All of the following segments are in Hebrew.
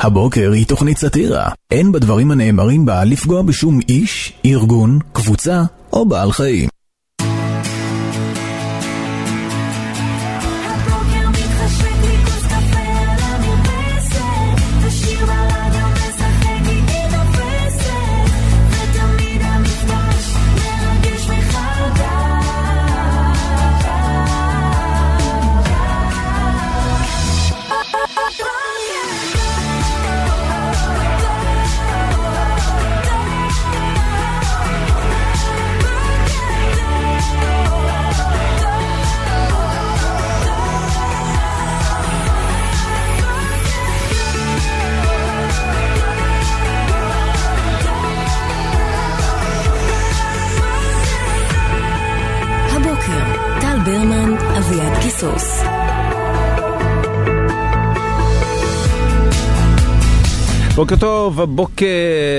הבוקר היא תוכנית סאטירה. אין בדברים הנאמרים בה לפגוע בשום איש, ארגון, קבוצה או בעל חיים. בוקר טוב, הבוקר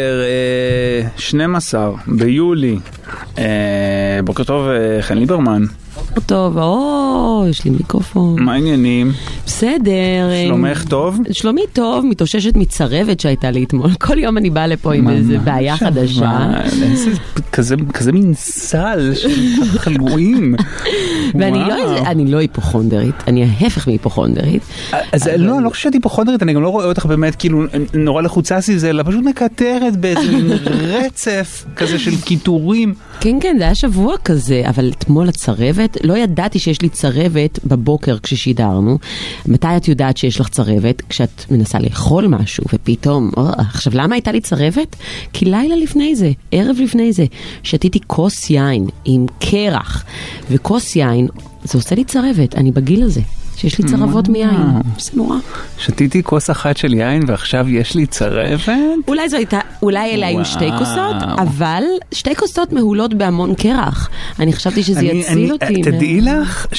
12 ביולי. בוקר טוב, חן ליברמן. בוקר טוב, יש לי מיקרופון. מה העניינים? בסדר. שלומך טוב? שלומי טוב, מתאוששת מצרבת שהייתה לי אתמול. כל יום אני באה לפה עם איזו בעיה חדשה. כזה מין סל של חלואים. ואני לא היפוכונדרית, אני ההפך מהיפוכונדרית. אז לא, לא חושבת היפוכונדרית, אני גם לא רואה אותך באמת כאילו נורא לחוצה סביב, אלא פשוט מקטרת באיזה מין רצף כזה של קיטורים. כן, זה היה שבוע כזה, אבל אתמול הצרבת, לא ידעתי שיש לי צרבת בבוקר כששידרנו. מתי את יודעת שיש לך צרבת? כשאת מנסה לאכול משהו, ופתאום, עכשיו למה הייתה לי צרבת? כי לילה לפני זה, ערב לפני זה, שתיתי כוס יין עם קרח, וכוס יין, זה עושה לי צרבת, אני בגיל הזה. שיש לי צרבות מיין, זה נורא. שתיתי כוס אחת של יין ועכשיו יש לי צרבת? אולי אלה היו שתי כוסות, אבל שתי כוסות מהולות בהמון קרח. אני חשבתי שזה יציל אותי. תדעי לך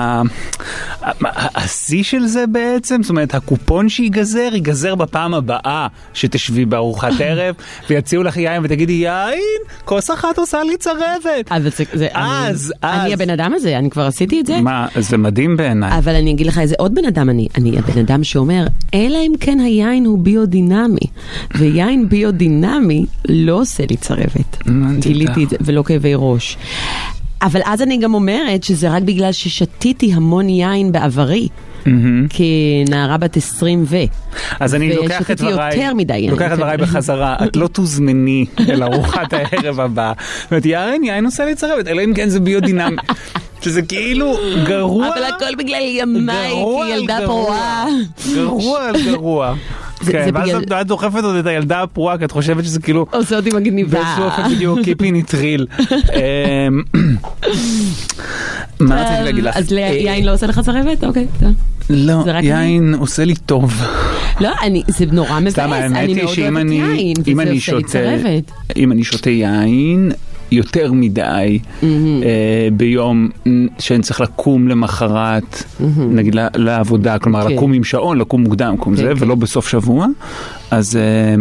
שהשיא של זה בעצם, זאת אומרת, הקופון ייגזר בפעם הבאה שתשבי בארוחת ערב, ויציעו לך יין ותגידי, יין, כוס אחת עושה לי צרבת. אני הבן אדם הזה, אני כבר עשיתי את זה. מה, זה מדהים בעיניי. אבל אני אגיד לך איזה עוד בן אדם אני הבן אדם שאומר, אלא אם כן היין הוא ביודינמי, ויין ביודינמי לא עושה לי צרבת. גיליתי את זה, ולא כאבי ראש. אבל אז אני גם אומרת שזה רק בגלל ששתיתי המון יין בעברי. כנערה בת 20 אז אני לוקח את דבריי בחזרה. את לא תוזמני אל ארוחת הערב הבאה. זאת אומרת, יין עושה לי צרבת, אלא אם כן זה ביודינמי. שזה כאילו גרוע, אבל הכל בגלל ימיי, כי ילדה פרועה. גרוע. כן, ואז את דוחפת עוד את הילדה הפרועה, כי את חושבת שזה כאילו עושה אותי מגניבה. באיזשהו אופן בדיוק קיפי נטריל. מה רציתי להגיד לך? אז יין לא עושה לך צרבת? אוקיי. לא, יין עושה לי טוב. לא, זה נורא מבאס. אני מאוד אוהבת יין, וזה עושה לי צרבת. אם אני שותה יין יותר מדי ביום שאני צריך לקום למחרת, נגיד לעבודה, כלומר לקום עם שעון, לקום מוקדם, ולא בסוף שבוע, אז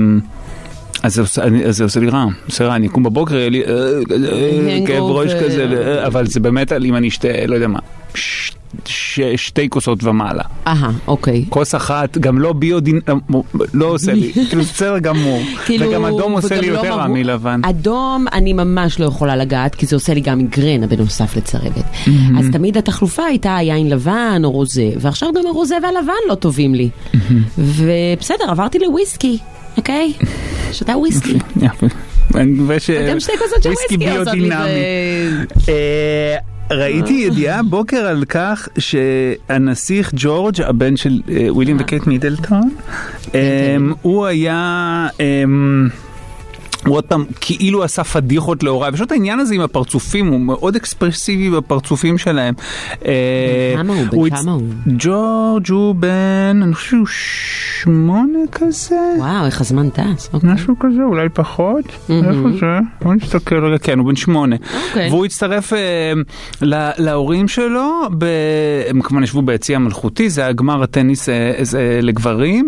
זה עושה לי רע. אני אקום בבוקר, יהיה לי כאב ראש כזה, אבל זה באמת אם אני אשתה, לא יודע מה, שתי כוסות ומעלה. אוקיי. כוס אחת, גם לא ביודין, לא עושה לי. כאילו בסדר גמור. וגם אדום עושה לי יותר רע מלבן. אדום אני ממש לא יכולה לגעת, כי זה עושה לי גם מיגרנה בנוסף לצרבת. אז תמיד התחלופה הייתה יין לבן או רוזה, ועכשיו גם הרוזה והלבן לא טובים לי. ובסדר, עברתי לוויסקי. אוקיי? שתה וויסקי. אתם שתי כוסות של וויסקי עושות לי זה... ראיתי ידיעה בוקר על כך שהנסיך ג'ורג', הבן של וויליאם וקייט מידלטון, הוא היה... הוא עוד פעם כאילו עשה פדיחות להוריי, ושעות העניין הזה עם הפרצופים, הוא מאוד אקספרסיבי בפרצופים שלהם. כמה הוא? ג'ורג' הוא בן, אני חושב שהוא 8 כזה. וואו, איך הזמן טס. משהו כזה, אולי פחות. איפה זה? בוא נסתכל רגע, כן, הוא בן 8. והוא הצטרף להורים שלו, הם כמובן ישבו ביציע המלכותי, זה היה גמר הטניס לגברים.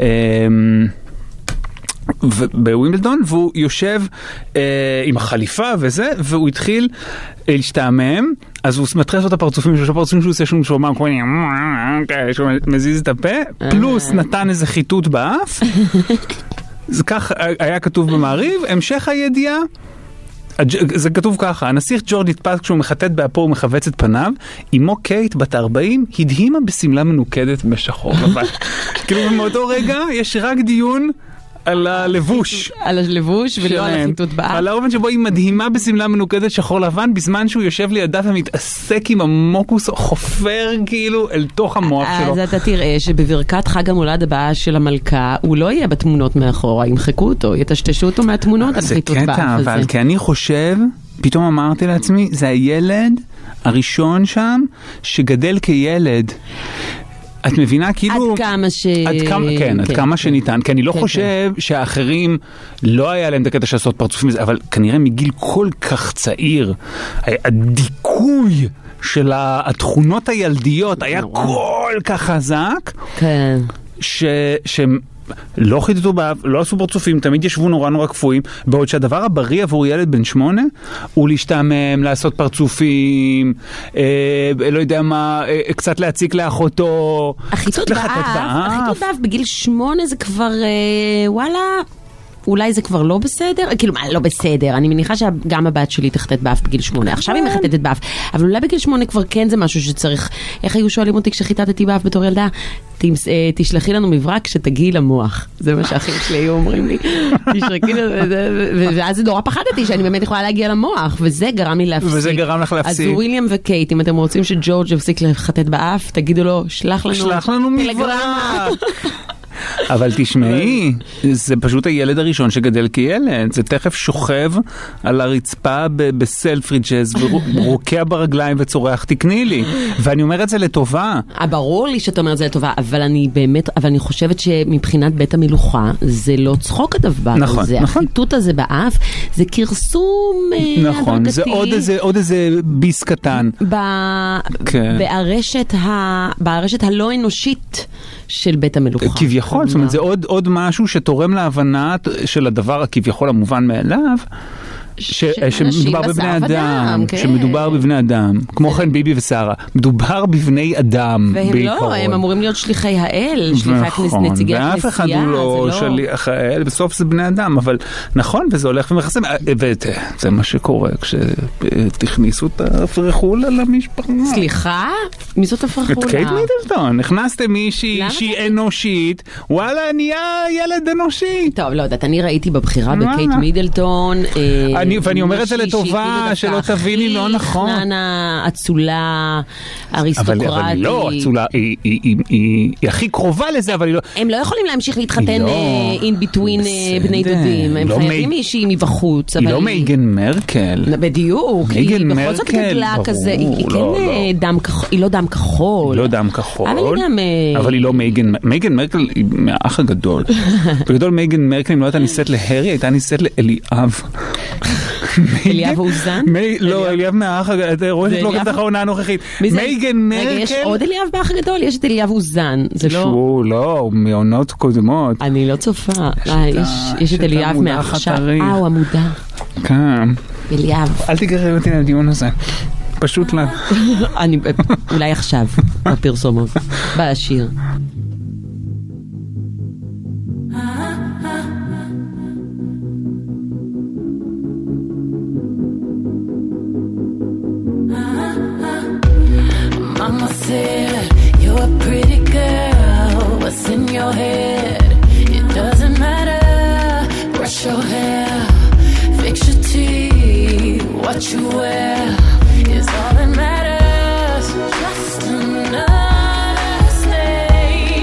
בווימבלדון, והוא יושב עם החליפה וזה, והוא התחיל להשתעמם אז הוא מתחיל לעשות את הפרצופים שלו, הפרצופים שהוא עושה שהוא אומר, שהוא מזיז את הפה, פלוס נתן איזה חיטוט באף, זה כך היה כתוב במעריב, המשך הידיעה, זה כתוב ככה, הנסיך ג'ורג' נתפס כשהוא מחטט באפו ומחווץ את פניו, אמו קייט בת 40 הדהימה בסמלה מנוקדת בשחור לבן. כאילו מאותו רגע יש רק דיון על הלבוש. על הלבוש ולא על החיטוט באף. על האופן שבו היא מדהימה בסמלה מנוקדת שחור לבן, בזמן שהוא יושב לידה ומתעסק עם המוקוס, חופר כאילו אל תוך המוח שלו. אז אתה תראה שבברכת חג המולד הבאה של המלכה, הוא לא יהיה בתמונות מאחורה, ימחקו אותו, יטשטשו אותו מהתמונות על חיטוט באף הזה. זה קטע, אבל כי אני חושב, פתאום אמרתי לעצמי, זה הילד הראשון שם שגדל כילד. את מבינה כאילו... עד כמה ש... עד כמה שניתן. כי אני לא חושב שהאחרים לא היה להם את הקטע שעשות פרצופים מזה, אבל כנראה מגיל כל כך צעיר, הדיכוי של התכונות הילדיות היה כל כך חזק, לא חיטטו באף, לא עשו פרצופים, תמיד ישבו נורא קפואים, בעוד שהדבר הבריא עבור ילד בן 8 הוא להשתעמם, לעשות פרצופים, לא יודע מה, קצת להציק לאחותו, החיטוט באף בגיל 8 זה כבר, וואלה, אולי זה כבר לא בסדר, כאילו מה לא בסדר, אני מניחה שגם הבת שלי תחטט באף בגיל 8, עכשיו היא מחטטת באף, אבל אולי בגיל 8 כבר כן זה משהו שצריך, איך היו שואלים אותי כשחיטטתי באף בתור ילדה? תשלחי לנו מברק שתגיעי למוח, זה מה שהאחים שלי היו אומרים לי, תשלחי לנו, ואז נורא פחדתי שאני באמת יכולה להגיע למוח, וזה גרם לי להפסיק. וזה גרם לך להפסיק. אז וויליאם וקייט, אם אתם רוצים שג'ורג' יפסיק לחטט באף, תגידו לו, שלח לנו מברק. אבל תשמעי, זה פשוט הילד הראשון שגדל כילד, זה תכף שוכב על הרצפה בסלפרידג'ז ורוקע ברגליים וצורח תקני לי, ואני אומר את זה לטובה. ברור לי שאתה אומר את זה לטובה, אבל אני באמת, אבל אני חושבת שמבחינת בית המלוכה זה לא צחוק הדבר, זה החיטוט הזה באף, זה קרסום הדרגתי. נכון, זה עוד איזה ביס קטן. בארשת הלא אנושית של בית המלוכה. כביכול, זאת אומרת, זה עוד משהו שתורם להבנה של הדבר הכביכול המובן מאליו, שמדובר בבני אדם, שמדובר בבני אדם, כמו כן ביבי ושרה, מדובר בבני אדם בעיקרון. והם לא, הם אמורים להיות שליחי האל, נציגי הכנסייה. ואף אחד הוא לא שליח האל, בסוף זה בני אדם, אבל נכון, וזה הולך ומחסם, וזה מה שקורה כשתכניסו את הפרחול על המשפחה. סליחה? מי זאת הפרחולה? את קייט מידלטון, הכנסתם מישהי שהיא אנושית, וואלה, נהיה ילד אנושי. טוב, לא יודעת, אני ראיתי בבחירה בקייט מידלטון, ואני אומר את זה לטובה, שלא תביני לא נכון. אצולה, אריסטוקרטית. אבל היא לא, אצולה, היא הכי קרובה לזה, אבל היא לא... הם לא יכולים להמשיך להתחתן in between בני דודים. הם חייבים מישהי מבחוץ. היא לא מייגן מרקל. בדיוק. היא בכל זאת גדלה כזה. היא לא דם כחול. היא לא דם כחול. אבל היא לא מייגן. מייגן מרקל היא מהאח הגדול. בגדול מייגן מרקל, אם לא הייתה ניסית להרי, הייתה ניסית לאליאב. אליאב אוזן? לא, אליאב מהאח הגדול, אתה רואה שאת לא כתב לך העונה הנוכחית. מייגן מרקל? יש עוד אליאב באח הגדול? יש את אליאב אוזן. שהוא לא, מעונות קודמות. אני לא צופה. יש את אליאב מעכשיו. הוא המודע. כן. אליאב. אל תגרר אותי לדיון הזה. פשוט לא. אולי עכשיו, בפרסומות. בשיר. Mama said, you're a pretty girl, what's in your head? It doesn't matter, brush your hair, fix your teeth, what you wear is all that matters. Just another stain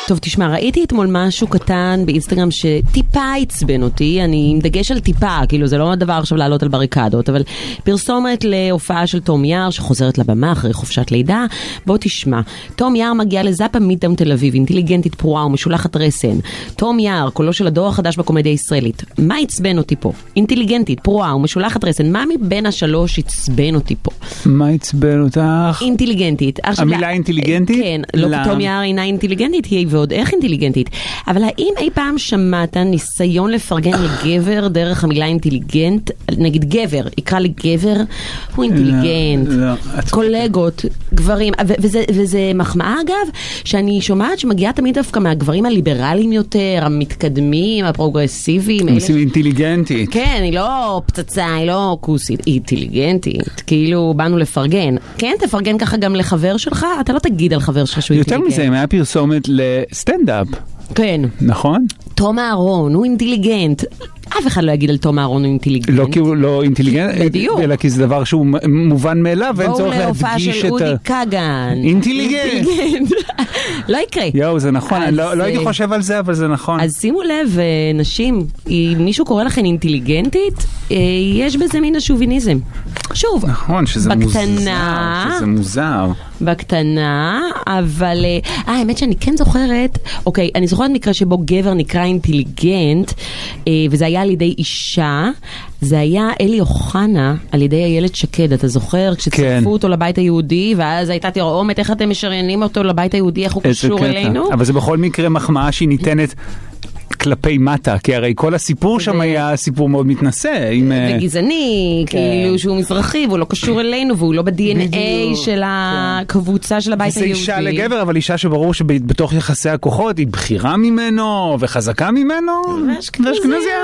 טוב, תשמע, ראיתי אתמול משהו קטן באינסטגרם שטיפה עצבן אותי, אני עם דגש על טיפה, כאילו זה לא הדבר עכשיו לעלות על בריקדות, אבל פרסומת להופעה של תום יער שחוזרת לבמה אחרי חופשת לידה. בוא תשמע, תום יער מגיעה לזאפה מידאם תל אביב, אינטליגנטית פרועה ומשולחת רסן. תום יער, קולו של הדור החדש בקומדיה הישראלית. מה עצבן אותי פה? אינטליגנטית, פרועה ומשולחת רסן. מה מבין השלוש עצבן אותי פה? מה עצבן אותך? אינטליגנטית. המילה אינטליגנטית? כן, לא תום יער אינה אינטליגנטית, היא ועוד איך אינטליגנטית. אבל האם אי פעם שמעת ניסיון לפרגן לגבר דרך המילה אינטליגנט? נגיד גבר, יקרא לי גבר, הוא אינטליגנט. קולגות, גברים, וזה מחמאה אגב, שאני שומעת שמגיעה תמיד דווקא מהגברים הליברליים יותר, המתקדמים, הפרוגרסיביים. אינטליגנטית. כן, היא לא פצצה, היא לא כוסית, היא אינטליגנטית. כאילו, באנו לפרגן. כן, תפרגן ככה גם לחבר שלך? אתה לא תגיד על חבר שלך שהוא אינטליגנט. יותר מזה, אם היה פרסומת לסטנדאפ. כן. נכון? תום אהרון, הוא אינטליגנט. אף אחד לא יגיד על תום אהרון הוא אינטליגנט. לא כי הוא לא אינטליגנט, בדיוק. אלא כי זה דבר שהוא מובן מאליו, ואין צורך להדגיש את בואו להופעה של אודי קגן. אינטליגנט. לא יקרה. יואו, זה נכון, לא הייתי חושב על זה, אבל זה נכון. אז שימו לב, נשים, אם מישהו קורא לכם אינטליגנטית, יש בזה מין השוביניזם. שוב, נכון, שזה מוזר. בקטנה, אבל האמת שאני כן זוכרת, אוקיי, אני זוכרת מקרה שבו גבר נקרא אינטליגנט, וזה היה על ידי אישה, זה היה אלי אוחנה על ידי הילד שקד, אתה זוכר? כשצרפו אותו לבית היהודי, ואז הייתה תרעומת, איך אתם משריינים אותו לבית היהודי, איך הוא קשור אלינו? אבל זה בכל מקרה מחמאה שהיא ניתנת כלפי מטה, כי הרי כל הסיפור שם היה סיפור מאוד מתנשא. וגזעני, כאילו שהוא מזרחי, והוא לא קשור אלינו, והוא לא ב-DNA של הקבוצה של הבית היהודי. זה אישה לגבר, אבל אישה שברור שבתוך יחסי הכוחות היא בחירה ממנו, וחזקה ממנו, ואשכנזיה.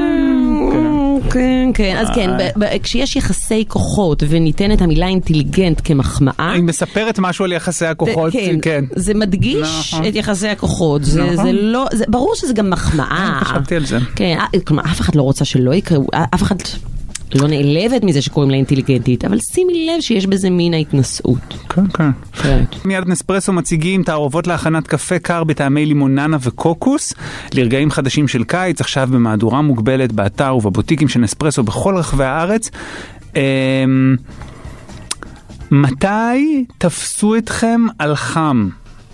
כן, כן. אז כן, כשיש יחסי כוחות וניתנת המילה אינטליגנט כמחמאה, היא מספרת משהו על יחסי הכוחות, כן. זה מדגיש את יחסי הכוחות. ברור שזה גם מחמאה. חשבתי על זה. כן, כלומר, אף אחד לא רוצה שלא יקראו, אף אחד לא נעלבת מזה שקוראים לה אינטליגנטית, אבל שימי לב שיש בזה מין ההתנסות. כן, כן. מיד נספרסו מציגים תערובות להכנת קפה קר בטעמי לימוננה וקוקוס, לרגעים חדשים של קיץ, עכשיו במהדורה מוגבלת באתר ובבוטיקים של נספרסו בכל רחבי הארץ. מתי תפסו אתכם על חם?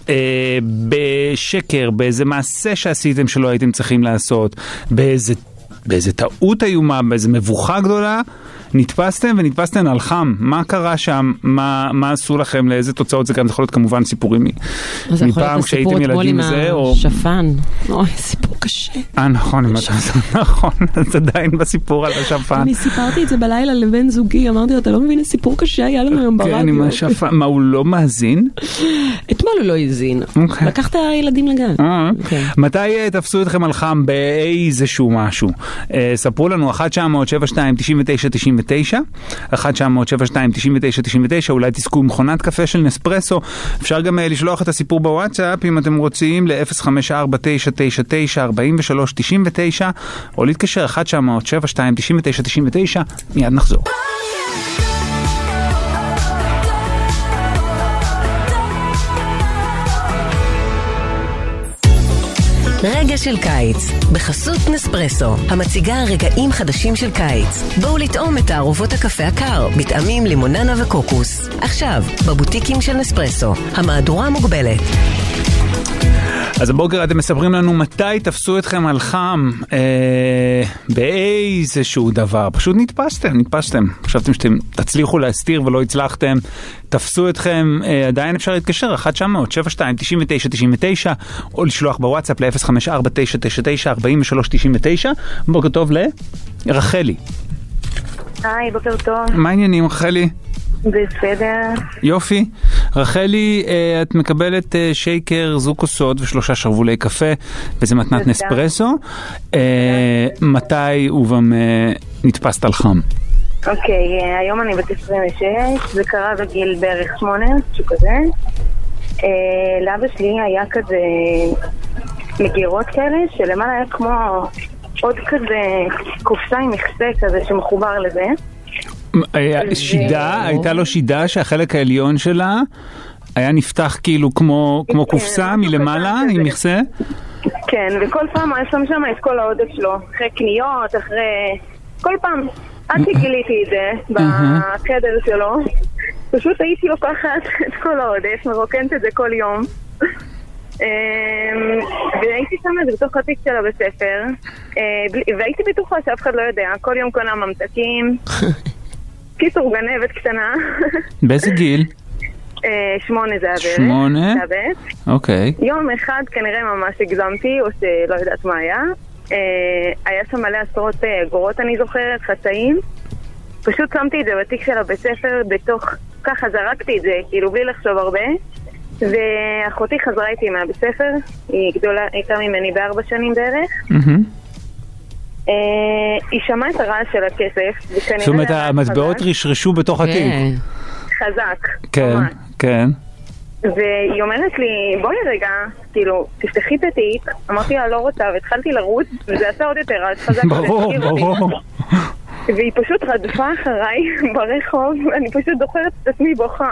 בשקר, באיזה מעשה שעשיתם שלא הייתם צריכים לעשות, באיזה טעות איומה, באיזה מבוכה גדולה, נתפסתם על חם. מה קרה שם? מה עשו לכם? לאיזה תוצאות זה גם? זה יכול להיות כמובן סיפורים מפעם כשהייתם ילדים זה, או שפן. אוי, סיפור קשה. נכון, נכון, אז עדיין בסיפור על השפן. אני סיפרתי את זה בלילה לבן זוגי, אמרתי לו, אתה לא מבין, סיפור קשה היה לנו היום ברדיו. כן, עם השפן. מה, הוא לא מאזין? אתמול הוא לא האזין. לקח את הילדים לגן. מתי תפסו אתכם על חם באיזשהו משהו? ספרו לנו 1-900-72-99-99, 1-900-72-99-99, אולי תזכו עם מכונת קפה של נספרסו. אפשר גם לשלוח את הסיפור בוואטסאפ אם אתם רוצים ל-054-999-4399, או להתקשר 1-900-72-99-99. מיד נחזור. רגע של קיץ, בחסות נספרסו, המציגה רגעים חדשים של קיץ. בואו לטעום את תערובות הקפה הקר, בטעמים לימוננה וקוקוס. עכשיו, בבוטיקים של נספרסו, המהדורה מוגבלת. אז הבוקר אתם מספרים לנו מתי תפסו אתכם על חם באיזשהו דבר. פשוט נתפסתם. חשבתם שאתם תצליחו להסתיר ולא הצלחתם. תפסו אתכם, עדיין אפשר להתקשר 1-900-72-99-99 או לשלוח בוואטסאפ ל-054-999-4399. בוקר טוב לרחלי. היי, בוקר טוב. מה העניינים, רחלי? בסדר. יופי. רחלי, את מקבלת שייקר, זוג כוסות ו3 שרוולי קפה, וזה מתנת נספרסו. מתי ובמה נתפסת על חם? אוקיי, היום אני בת 26, זה קרה בגיל בערך 8, משהו כזה. לאבא שלי היה כזה מגירות כאלה, שלמעלה היה כמו עוד כזה קופסה עם מכסה כזה שמחובר לזה. שידה, הייתה לו שידה שהחלק העליון שלה היה נפתח כאילו כמו קופסה מלמעלה עם מכסה? כן, וכל פעם היה שם את כל העודף שלו, אחרי קניות, אחרי... כל פעם, עד שגיליתי את זה בחדר שלו, פשוט הייתי לוקחת את כל העודף, מרוקנת את זה כל יום, והייתי שם את זה בתוך התיק שלה בספר, והייתי בטוחה שאף אחד לא יודע, כל יום קונה ממתקים, קיצור גנבת קטנה. באיזה גיל? 8 זה הבית. 8? אוקיי. יום אחד כנראה ממש הגזמתי, או שלא יודעת מה היה. היה שם מלא עשרות אגורות, אני זוכרת, חצאים. פשוט שמתי את זה בתיק של הבית ספר, בתוך, ככה זרקתי את זה, כאילו בלי לחשוב הרבה. ואחותי חזרה איתי מהבית ספר, היא גדולה, הייתה ממני ב4 שנים בערך. היא שמעה את הרעש של הכסף, זאת אומרת, המטבעות רשרשו בתוך התיק. חזק. כן, כן. והיא אומרת לי, בואי רגע, כאילו, תפתחי את התיק. אמרתי לה, לא רוצה, והתחלתי לרוץ, וזה עשה עוד יותר רעש חזק. ברור, ברור. והיא פשוט רדפה אחריי ברחוב, ואני פשוט זוכרת את עצמי בוכה.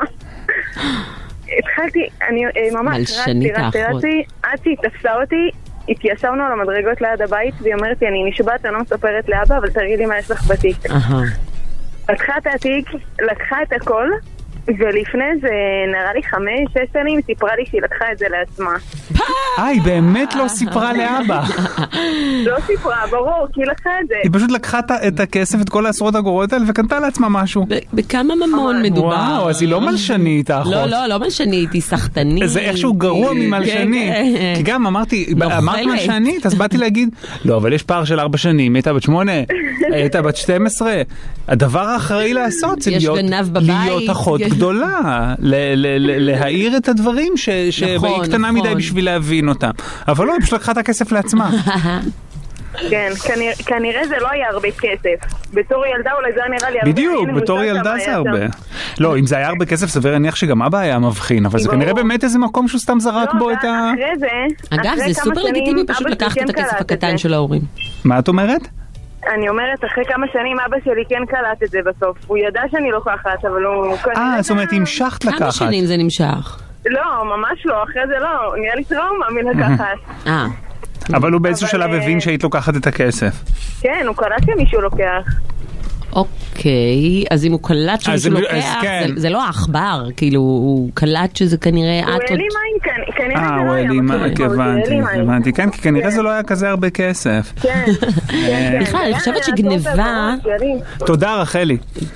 התחלתי, אני ממש רצתי, עד שהיא תפסה אותי, התיישבנו על המדרגות ליד הבית, והיא אומרת לי, אני נשבעת, אני לא מספרת לאבא, אבל תראי לי מה יש לך בתיק. לקחה את התיק, לקחה את הכל, ולפני זה נראה לי 5-6 שנים סיפרה לי שהיא לקחה את זה לעצמה. היא באמת לא סיפרה לאבא. לא סיפרה, ברור, כי היא לקחה את זה. היא פשוט לקחה את הכסף, את כל העשרות אגורות האלה, וקנתה לעצמה משהו. בכמה ממון מדובר? וואו, אז היא לא מלשנית, האחות. לא מלשנית, היא סחטנית. זה איכשהו גרוע ממלשנית. כי גם אמרת מלשנית, אז באתי להגיד, לא, אבל יש פער של 4 שנים, הייתה בת 8, הייתה בת 12. הדבר האחראי לעשות זה להיות אחות גדולה, להעיר את הדברים שהיא קטנה מדי בשביל להבין אותם. אבל לא, היא פשוט לקחה את הכסף לעצמה. כן, כנראה זה לא היה הרבה כסף. בתור ילדה אולי זה נראה לי הרבה. בדיוק, בתור ילדה זה הרבה. לא, אם זה היה הרבה כסף סביר להניח שגם אבא היה מבחין, אבל זה כנראה באמת איזה מקום שהוא סתם זרק בו את ה... אגב, זה סופר לגיטימי פשוט לקחת את הכסף הקטן של ההורים. מה את אומרת? אני אומרת, אחרי כמה שנים אבא שלי כן קלט את זה בסוף. הוא ידע שאני לוקחת, אבל הוא... זאת אומרת, המשכת לקחת. כמה שנים זה נמשך? לא, ממש לא, אחרי זה לא. נהיה לי טראומה מלקחת. אבל הוא באיזשהו שלב הבין שהיית לוקחת את הכסף. כן, הוא קלט שמישהו לוקח. אוקיי, אז אם הוא קלט שמישהו לוקח, זה לא העכבר, כאילו, הוא קלט שזה כנראה... הוא העלים מים, כנראה זה לא היה. הבנתי, כן, כי כנראה זה לא היה כזה הרבה כסף. כן. בכלל, אני חושבת שגניבה... תודה, רחלי.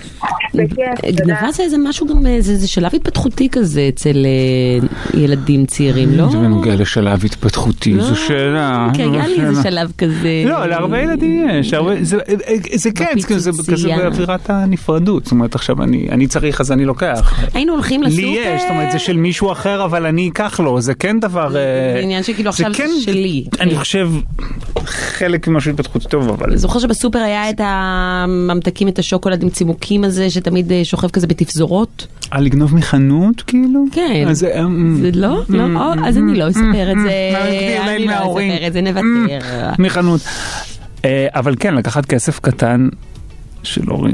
גניבה זה איזה משהו גם, זה שלב התפתחותי כזה אצל ילדים צעירים, לא? זה בנוגע לשלב התפתחותי, זו שאלה. כן, היה לי איזה שלב כזה... לא, להרבה ילדים יש. זה כן, זה כזה באווירת הנפרדות. זאת אומרת, עכשיו אני צריך, אז אני לוקח. היינו הולכים לסופר. לי יש, זאת אומרת, זה של מישהו אחר, אבל אני אקח לו. זה כן דבר... זה עניין שכאילו עכשיו זה שלי. אני חושב, חלק ממשהו התפתחותי טוב, אבל... אני זוכר שבסופר היה את הממתקים, את השוקולד עם צימוקים הזה, שתמיד שוכב כזה בתפזורות. לגנוב מחנות, כאילו? כן. זה לא? לא? אז אני לא אספר את זה. אני לא אספר את זה, נוותר. מחנות. אבל כן, לקחת כסף קטן של הורים.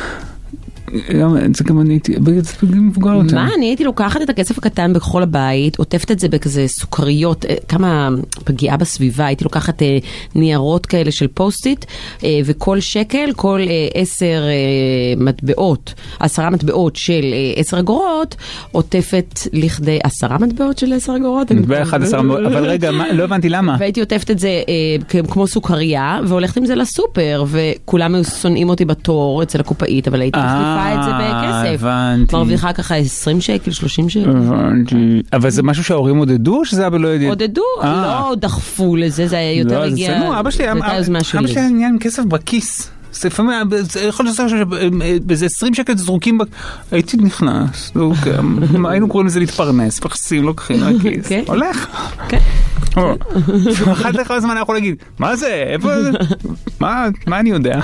זה גם אני הייתי, מבוגר יותר. מה? אני הייתי לוקחת את הכסף הקטן בכל הבית, עוטפת את זה בכזה סוכריות, כמה פגיעה בסביבה, הייתי לוקחת ניירות כאלה של פוסט-איט, וכל שקל, כל 10 מטבעות, 10 מטבעות של 10 אגורות, עוטפת לכדי 10 מטבעות של 10 אגורות. מטבע 11, אבל רגע, לא הבנתי למה. והייתי עוטפת את זה כמו סוכריה, והולכת עם זה לסופר, וכולם היו שונאים אותי בתור אצל הקופאית, אבל הייתי את זה בכסף. מרוויחה ככה 20 שקל, 30 שקל. אבל זה משהו שההורים עודדו, שזה אבא לא יודעים? עודדו, לא דחפו לזה, זה היה יותר הגיע. אבא שלי היה עניין עם כסף בכיס. לפעמים, יכול להיות שבאיזה 20 שקל זרוקים, הייתי נכנס, היינו קוראים לזה להתפרנס, פחסים, לוקחים מהכיס. הולך. כן. אחת לך הזמן אני יכול להגיד, מה זה? איפה זה? מה אני יודע?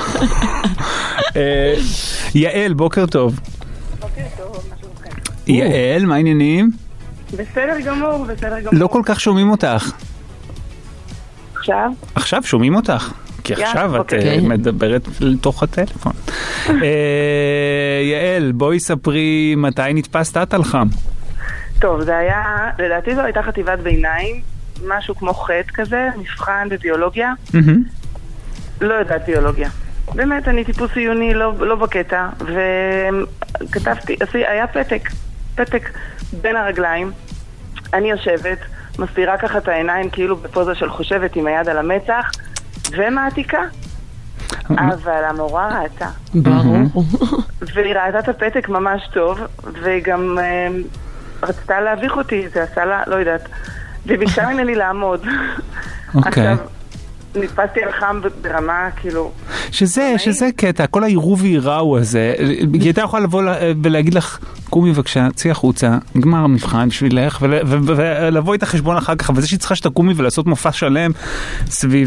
יעל, בוקר טוב. בוקר טוב, משהו יעל, מה העניינים? בסדר גמור, בסדר גמור. לא כל כך שומעים אותך. עכשיו? עכשיו שומעים אותך. כי עכשיו את מדברת לתוך הטלפון. יעל, בואי ספרי מתי נתפסת את על חם. טוב, זה היה, לדעתי זו הייתה חטיבת ביניים, משהו כמו חטא כזה, מבחן בביולוגיה. לא יודעת ביולוגיה. באמת, אני טיפוס עיוני, לא בקטע, וכתבתי, היה פתק בין הרגליים, אני יושבת, מסתירה ככה את העיניים כאילו בפוזה של חושבת עם היד על המצח, ומעתיקה. אבל המורה ראתה. ברור. והיא ראתה את הפתק ממש טוב, וגם רצתה להביך אותי, זה עשה לה, לא יודעת, וביקשה ממני לעמוד. עכשיו, נתפסתי על חם ברמה, כאילו... שזה קטע, כל העירוב והעיראו הזה, היא הייתה יכולה לבוא ולהגיד לך, קומי בבקשה, צאי החוצה, נגמר המבחן בשבילך, ולבוא איתה חשבון אחר כך, וזה שהיא צריכה שתקומי ולעשות מופע שלם סביב...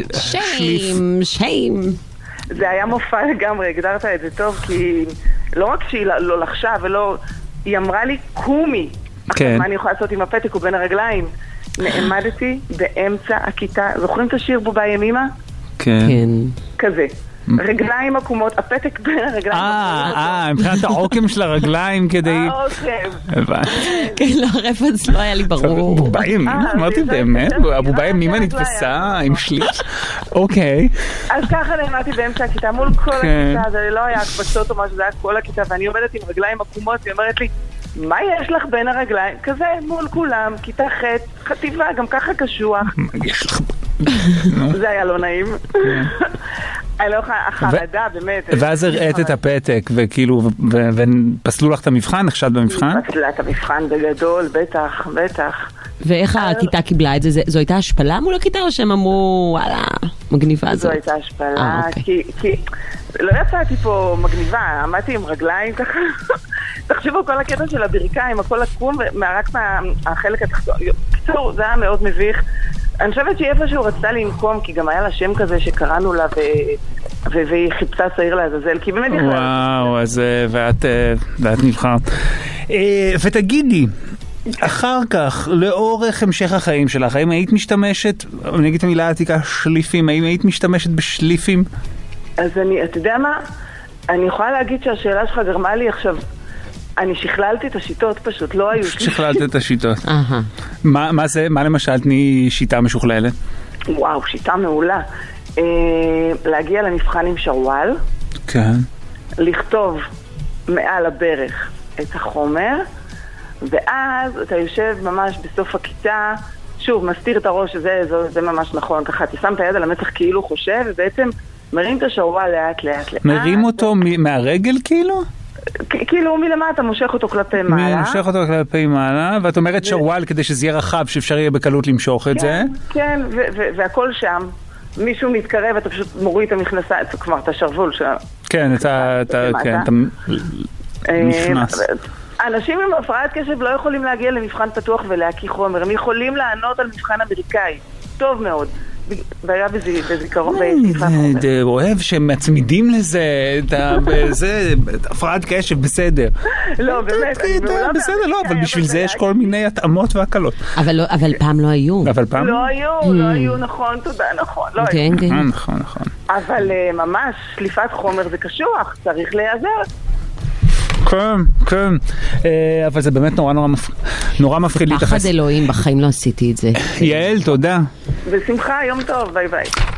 שיים. זה היה מופע לגמרי, הגדרת את זה טוב, כי לא רק שהיא לא לחשה, ולא... היא אמרה לי, קומי. עכשיו, מה אני יכולה לעשות עם הפתק ובין הרגליים? נעמדתי באמצע הכיתה, זוכרים את השיר בובה ימימה? כן. כזה. רגליים עקומות, הפתק בין הרגליים. מבחינת העוקם של הרגליים כדי... העוקם. כן, לא, הרפץ לא היה לי ברור. בובה ימימה, אמרתי באמת, הבובה ימימה נתפסה עם שליש. אוקיי. אז ככה נעמדתי באמצע הכיתה מול כל הכיתה, זה לא היה הקבצות או משהו, זה היה כל הכיתה, ואני עומדת עם רגליים עקומות, והיא אומרת לי, מה יש לך בין הרגליים? כזה מול כולם, כיתה חטיבה, גם ככה קשוח. יש לך... זה היה לא נעים. אני לא יכולה, החרדה באמת. ואז הראית את הפתק, וכאילו, ופסלו לך את המבחן, נחשד במבחן? פסלה את המבחן בגדול, בטח. ואיך הכיתה קיבלה את זה? זו הייתה השפלה מול הכיתה, או שהם אמרו, וואלה, מגניבה זאת? זו הייתה השפלה, כי לא יצאתי פה מגניבה, עמדתי עם רגליים ככה. תחשבו, כל הקטע של הברכיים, הכל עקום, רק מהחלק התחתון. קיצור, זה היה מאוד מביך. אני חושבת שהיא איפשהו רצתה לנקום, כי גם היה לה שם כזה שקראנו לה, והיא חיפשה שעיר לעזאזל, כי באמת יכולה... וואו, אז ואת נבחרת. ותגידי, אחר כך, לאורך המשך החיים שלך, האם היית משתמשת, אני אגיד את המילה העתיקה, שליפים, האם היית משתמשת בשליפים? אז אתה יודע מה? אני יכולה להגיד שהשאלה שלך גרמה לי עכשיו... אני שכללתי את השיטות פשוט, לא היו... שכללת את השיטות. מה זה? מה למשל תני שיטה משוכללת? וואו, שיטה מעולה. להגיע למבחן עם שרוואל. כן. לכתוב מעל הברך את החומר, ואז אתה יושב ממש בסוף הכיתה, שוב, מסתיר את הראש, זה ממש נכון, ככה, אתה שם את היד על המצח כאילו חושב, ובעצם מרים את השרוואל לאט. מרים אותו מהרגל כאילו? כאילו מלמטה מושך אותו כלפי מעלה. מושך אותו כלפי מעלה, ואת אומרת שרוואל כדי שזה יהיה רחב, שאפשר יהיה בקלות למשוך את זה. כן, והכל שם. מישהו מתקרב, אתה פשוט מוריד את המכנסה, כלומר, את השרוול שם. כן, אתה נכנס. אנשים עם הפרעת קשב לא יכולים להגיע למבחן פתוח ולהקיא חומר. הם יכולים לענות על מבחן אמריקאי. טוב מאוד. בעיה בזיכרון, אני אוהב שמצמידים לזה, הפרעת קשב, בסדר. לא, באמת, בסדר, לא, אבל בשביל זה יש כל מיני התאמות והקלות. אבל פעם לא היו. לא היו, נכון, תודה, נכון. נכון. אבל ממש, שליפת חומר זה קשוח, צריך להיעזר. כן, אבל זה באמת נורא מפחיד להתייחס. פחד אלוהים, בחיים לא עשיתי את זה. יעל, תודה. בשמחה, יום טוב, ביי.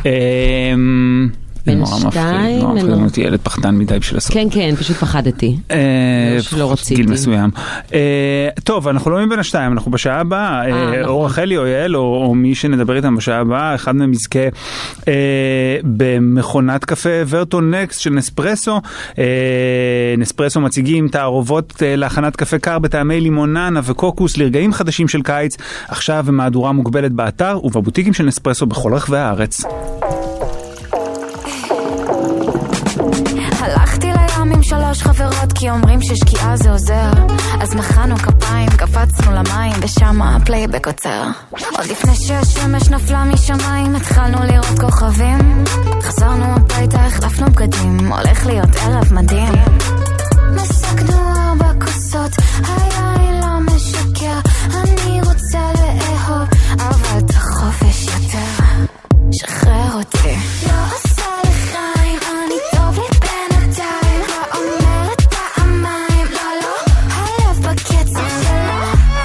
בן 2, נורא מפחיד, ילד פחדן מדי בשביל הסוף. כן, פשוט פחדתי. לא רציתי. גיל מסוים. טוב, אנחנו לא מבין 2, אנחנו בשעה הבאה, או רחלי או יעל, או מי שנדבר איתם בשעה הבאה, אחד מהם יזכה במכונת קפה ורטון נקסט של נספרסו. נספרסו מציגים תערובות להכנת קפה קר בטעמי לימוננה וקוקוס לרגעים חדשים של קיץ, עכשיו במהדורה מוגבלת באתר ובבוטיקים של נספרסו בכל רחבי הארץ. הלכתי לים עם 3 חברות כי אומרים ששקיעה זה עוזר, אז מחאנו כפיים, קפצנו למים ושם הפלייבק עוצר. עוד לפני שהשמש נפלה משמיים התחלנו לראות כוכבים, חזרנו הביתה, החלפנו בגדים, הולך להיות ערב מדהים. מסקנו 4 כוסות, היין לא משקר, אני רוצה לאהוב אבל את החופש יותר, שחרר אותי. לא עושה לחיים, אני טוב לי בינתיים, לא אומרת פעמיים, לא, הלב בקצב שלו,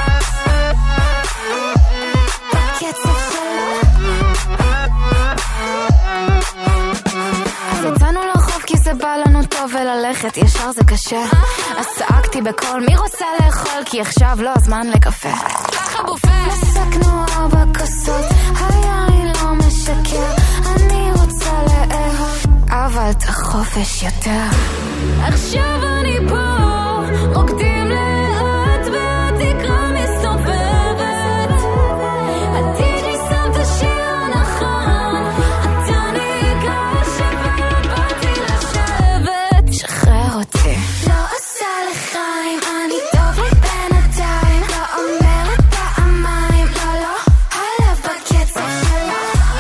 שבא לנו טוב וללכת ישר זה קשה. אז צעקתי בקול מי רוצה לאכול, כי עכשיו לא הזמן לקפה. ככה בופה נסקנו 4 כוסות, היין לא משקר, אני רוצה לאהוב אבל את החופש יותר. עכשיו אני פה רוקדים לאט והתקרה מסתובבת, הדיג'י שם את השיר הנכון, אתה ניגש אבל באתי לשבת. שחרר אותי, לא עושה לחיים, אני טוב לי בינתיים, לא אומרת פעמיים, לא לא, הלב בקצב שלה,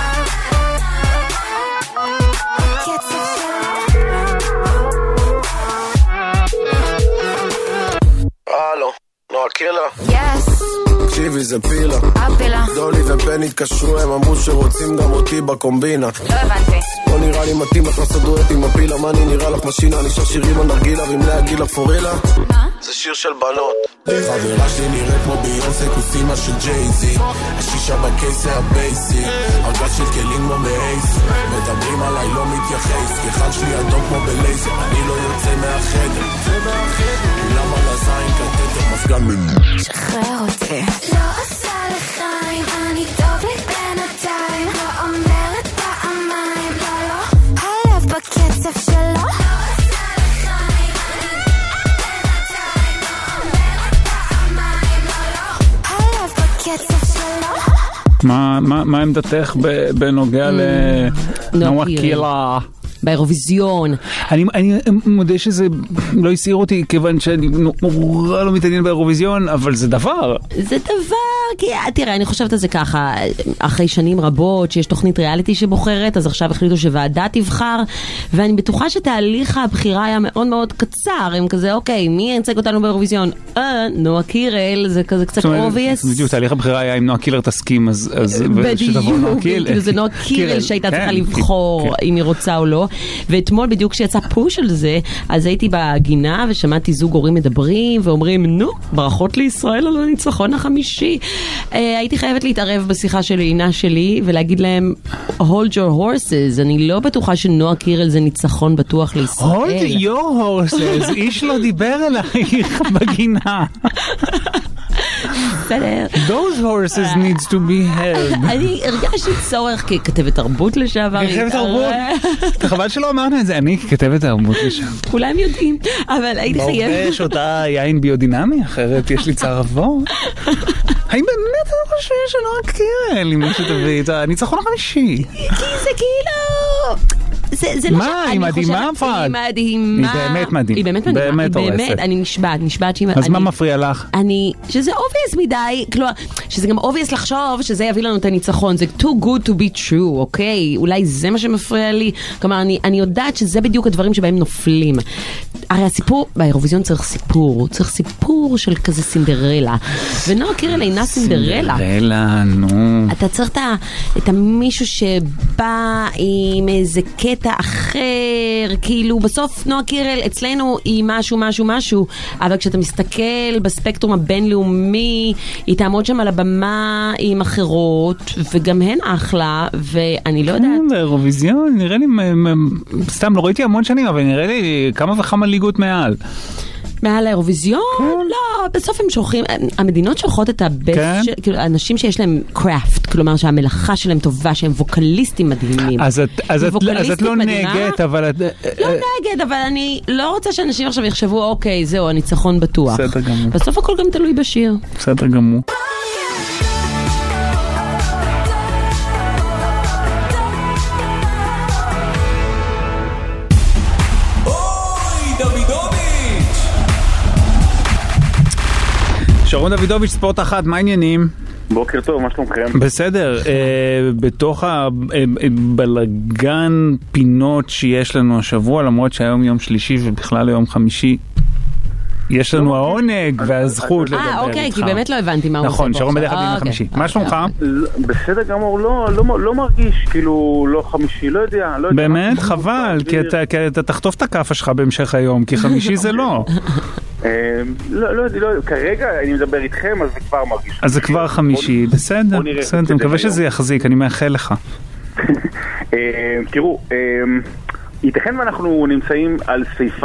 בקצב שלה. הלו, נועה קירל? יס, תקשיבי זה פילה, הפילה, דולי ובן התקשרו, הם אמרו שרוצים גם אותי בקומבינה. לא הבנתי. לא נראה לי מתאים לך לסדורת עם הפילה, מה אני נראה לך משינה, נשאר שירים על נרגילה ואם להגיד לך פורילה. מה? זה שיר של בנות. חברה שלי נראית כמו ביונסה כוסימה של ג'ייזי, השישה בקייס זה הבייסי, ארגז של כלים כמו מאייס, מדברים עליי לא מתייחס, כחד שלי אדום כמו בלייזר, אני לא יוצא מהחדר, כולם על הזין כתתר מפגן ממי. שחרר אותי, לא עושה לחיים, אני טוב לי בינתיים, לא אומרת פעמיים, לא לא, הלב בקצב שלו. מה עמדתך בנוגע לנועה קירל? באירוויזיון. אני מודה שזה לא הסעיר אותי, כיוון שאני נורא לא מתעניין באירוויזיון, אבל זה דבר. זה דבר, כי תראה, אני חושבת על זה ככה, אחרי שנים רבות שיש תוכנית ריאליטי שבוחרת, אז עכשיו החליטו שוועדה תבחר, ואני בטוחה שתהליך הבחירה היה מאוד מאוד קצר, הם כזה, אוקיי, מי ינצג אותנו באירוויזיון? נועה קירל, זה כזה קצת obvious. בדיוק, תהליך הבחירה היה אם נועה קירל תסכים, אז בדיוק, כאילו זה נועה קירל שהייתה צריכה לבחור אם היא רוצה או לא. ואתמול בדיוק כשיצא פוש על זה, אז הייתי בגינה ושמעתי זוג הורים מדברים ואומרים, נו, ברכות לישראל על הניצחון החמישי. הייתי חייבת להתערב בשיחה של עינה שלי ולהגיד להם, hold your horses, אני לא בטוחה שנועה קירל זה ניצחון בטוח לישראל. hold your horses, איש לא דיבר אלייך בגינה. בסדר. Those horses needs to be held. אני הרגשתי צורך ככתבת תרבות לשעבר. ככתבת תרבות? חבל שלא אמרנו את זה, אני ככתבת תרבות לשעבר. כולם יודעים, אבל הייתי חייבת. מורש אותה יין ביודינמי, אחרת יש לי צרבות. האם באמת אני חושב שנועה קירל עם מי שתביא את הניצחון החמישי? כי זה כאילו... מה? היא מדהימה אבל. היא מדהימה. היא באמת מדהימה. היא באמת מדהימה. באמת הורסת. אני נשבעת שהיא... אז מה מפריע לך? שזה obvious מדי, כלומר, שזה גם obvious לחשוב שזה יביא לנו את הניצחון. זה too good to be true, אוקיי? אולי זה מה שמפריע לי. כלומר, אני יודעת שזה בדיוק הדברים שבהם נופלים. הרי הסיפור, באירוויזיון צריך סיפור. צריך סיפור של כזה סינדרלה. ונועה קירל אינה סינדרלה. סינדרלה, נו. אתה צריך את המישהו שבא עם איזה קטע אחר, כאילו בסוף נועה קירל אצלנו היא משהו, אבל כשאתה מסתכל בספקטרום הבינלאומי, היא תעמוד שם על הבמה עם אחרות, וגם הן אחלה, ואני לא יודעת. באירוויזיון, נראה לי, סתם לא ראיתי המון שנים, אבל נראה לי כמה וכמה ליגות מעל. מעל האירוויזיון? לא, בסוף הם שולחים, המדינות שולחות את הבסט, כאילו, אנשים שיש להם קראפט, כלומר שהמלאכה שלהם טובה, שהם ווקליסטים מדהימים. אז את לא נגד, אבל... לא נגד, אבל אני לא רוצה שאנשים עכשיו יחשבו, אוקיי, זהו, הניצחון בטוח. בסדר גמור. בסוף הכל גם תלוי בשיר. בסדר גמור. שרון דוידוביץ', ספורט אחת, מה העניינים? בוקר טוב, מה שלומכם? בסדר, בתוך הבלגן פינות שיש לנו השבוע, למרות שהיום יום שלישי ובכלל יום חמישי, יש לנו העונג והזכות לדבר איתך. אוקיי, כי באמת לא הבנתי מה הוא עושה. נכון, שרון בדרך כלל דין החמישי. מה שלומך? בסדר גמור, לא מרגיש, כאילו, לא חמישי, לא יודע. באמת? חבל, כי אתה תחטוף את הכף שלך בהמשך היום, כי חמישי זה לא. לא, כרגע אני מדבר איתכם, אז זה כבר מרגיש. אז זה כבר חמישי, בסדר, אני מקווה שזה יחזיק, אני מאחל לך. תראו, ייתכן ואנחנו נמצאים על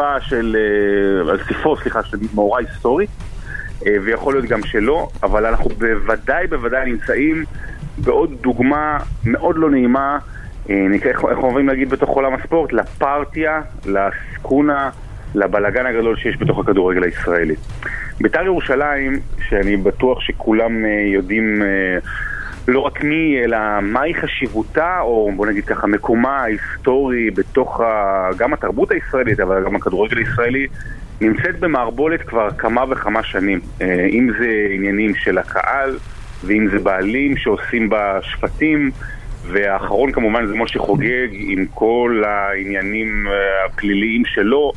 סיפו של מאורע היסטורי, ויכול להיות גם שלא, אבל אנחנו בוודאי נמצאים בעוד דוגמה מאוד לא נעימה, איך אוהבים להגיד בתוך עולם הספורט, לפרטיה, לסקונה, לבלגן הגדול שיש בתוך הכדורגל הישראלי. בית"ר ירושלים, שאני בטוח שכולם יודעים לא רק מי, אלא מהי חשיבותה, או בוא נגיד ככה, מקומה ההיסטורי בתוך גם התרבות הישראלית, אבל גם הכדורגל הישראלי, נמצאת במערבולת כבר כמה וכמה שנים. אם זה עניינים של הקהל, ואם זה בעלים שעושים בה שפטים, והאחרון כמובן זה משה חוגג עם כל העניינים הפליליים שלו,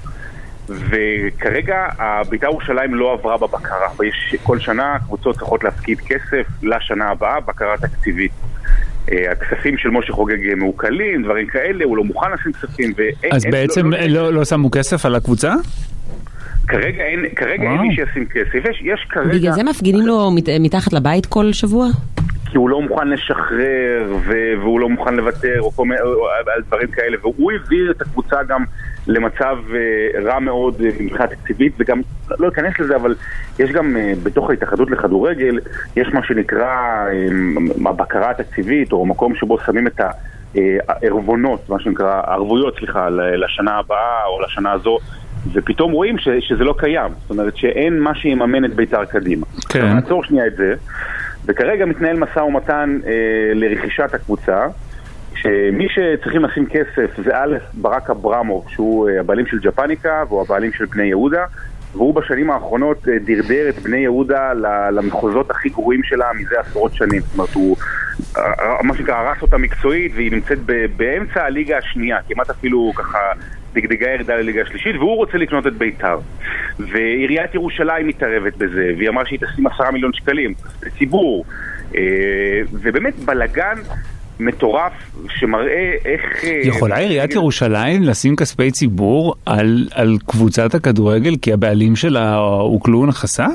וכרגע בית"ר ירושלים לא עברה בבקרה. כל שנה קבוצות צריכות להפקיד כסף לשנה הבאה, בקרה תקציבית. הכספים של משה חוגג מעוקלים, דברים כאלה, הוא לא מוכן לשים כספים. אז בעצם לא שמו כסף על הקבוצה? כרגע אין מי שישים כסף. יש כרגע... בגלל זה מפגינים לו מתחת לבית כל שבוע? כי הוא לא מוכן לשחרר והוא לא מוכן לוותר על דברים כאלה, והוא הביא את הקבוצה גם למצב רע מאוד מבחינה תקציבית, וגם לא אכנס לזה, אבל יש גם בתוך ההתאחדות לכדורגל יש מה שנקרא הבקרה התקציבית, או מקום שבו שמים את הערבונות, מה שנקרא ערבויות, לשנה הבאה או לשנה הזו, ופתאום רואים שזה לא קיים. זאת אומרת שאין מה שיממן את בית"ר קדימה. כן. נעצור שנייה את זה, וכרגע מתנהל משא ומתן לרכישת הקבוצה, שמי שצריכים לשים כסף זה א' ברק אברמוב, שהוא הבעלים של ג'פניקה והוא הבעלים של בני יהודה, והוא בשנים האחרונות דרדר את בני יהודה למחוזות הכי גרועים שלה מזה עשרות שנים. זאת אומרת, הוא מה שנקרא הרס אותה מקצועית, והיא נמצאת באמצע הליגה השנייה, כמעט אפילו ככה דגדגה ירדה לליגה השלישית, והוא רוצה לקנות את בית"ר. ועיריית ירושלים מתערבת בזה, והיא אמרה שהיא תשים 10 מיליון שקלים לציבור, ובאמת בלגן מטורף שמראה איך... יכולה עיריית ירושלים לשים כספי ציבור על קבוצת הכדורגל כי הבעלים שלה הוקלו נכסה?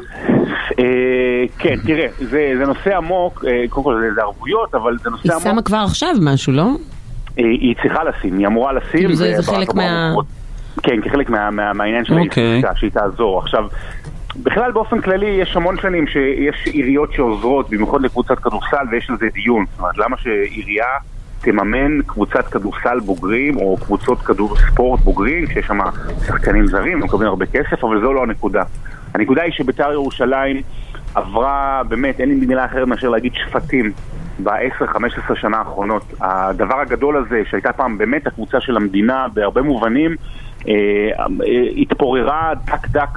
כן, תראה, זה נושא עמוק, קודם כל זה ערבויות, אבל זה נושא עמוק. היא שמה כבר עכשיו משהו, לא? היא צריכה לשים, היא אמורה לשים. כאילו זה חלק מה... כן, כחלק מהעניין של ההתחלה, שהיא תעזור. עכשיו, בכלל באופן כללי יש המון שנים שיש עיריות שעוזרות, במיוחד לקבוצת כדורסל, ויש לזה דיון. זאת אומרת, למה שעירייה תממן קבוצת כדורסל בוגרים, או קבוצות ספורט בוגרים, כשיש שם שחקנים זרים, הם מקבלים הרבה כסף, אבל זו לא הנקודה. הנקודה היא שבית"ר ירושלים עברה, באמת, אין לי מילה אחרת מאשר להגיד שפטים, ב-10-15 שנה האחרונות. הדבר הגדול הזה, שהייתה פעם באמת הקבוצה של המדינה, בהרבה מובנים, התפוררה דק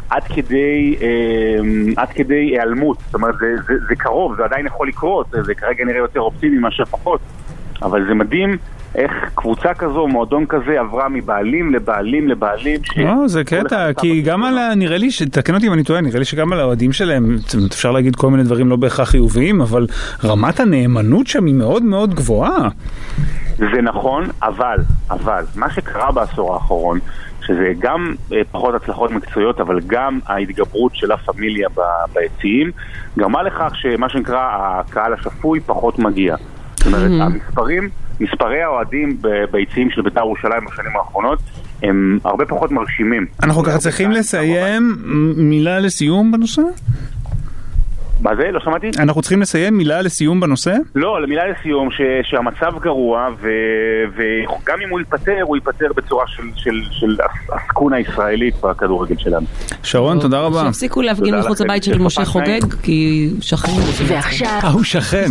עד כדי העלמות. זאת אומרת, זה קרוב, זה עדיין יכול לקרות, זה כרגע נראה יותר אופטימי מאשר פחות, אבל זה מדהים איך קבוצה כזו, מועדון כזה, עברה מבעלים לבעלים. לא, זה קטע, כי גם על נראה לי, תקן אותי אם אני טועה, נראה לי שגם על האוהדים שלהם, אפשר להגיד כל מיני דברים לא בהכרח חיוביים, אבל רמת הנאמנות שם היא מאוד מאוד גבוהה. זה נכון, אבל מה שקרה בעשור האחרון, שזה גם פחות הצלחות מקצועיות, אבל גם ההתגברות של הפמיליה ביציעים, גרמה לכך שמה שנקרא הקהל השפוי פחות מגיע. זאת אומרת, מספרי האוהדים ביציעים של בית"ר ירושלים בשנים האחרונות הם הרבה פחות מרשימים. אנחנו ככה צריכים לסיים מילה לסיום בנושא? מה זה? לא שמעתי? אנחנו צריכים לסיים מילה לסיום בנושא? לא, מילה לסיום שהמצב גרוע, וגם אם הוא ייפטר בצורה של הסקונה הישראלית בכדורגל שלנו. שרון, תודה רבה. שהפסיקו להפגין מחוץ הבית של משה חוגג, כי שכן. ועכשיו... הוא שכן.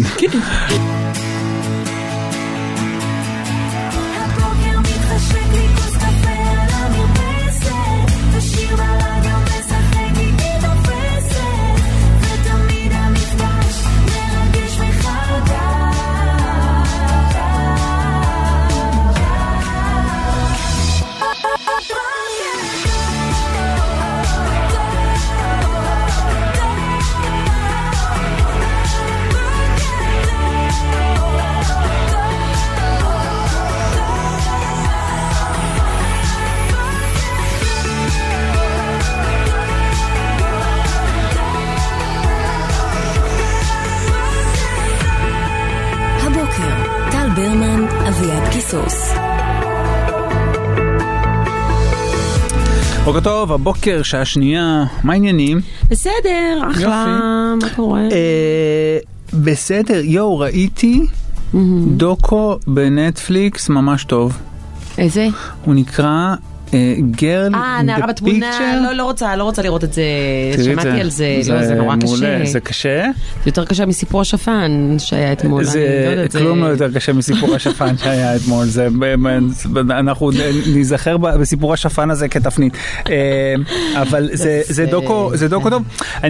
בוקר טוב, הבוקר, שעה שנייה, מה העניינים? בסדר, אחלה, מה קורה? בסדר, ראיתי דוקו בנטפליקס ממש טוב. איזה? הוא נקרא גרל נערה בתמונה, לא רוצה לראות את זה, שמעתי על זה, זה נורא קשה. זה קשה? זה יותר קשה מסיפור השפן שהיה אתמול. כלום לא יותר קשה מסיפור השפן שהיה אתמול, אנחנו נזכר בסיפור השפן הזה כתפנית. אבל זה דוקו טוב.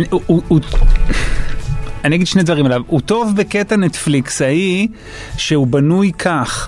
אני אגיד שני דברים עליו. הוא טוב בקטע נטפליקסאי שהוא בנוי כך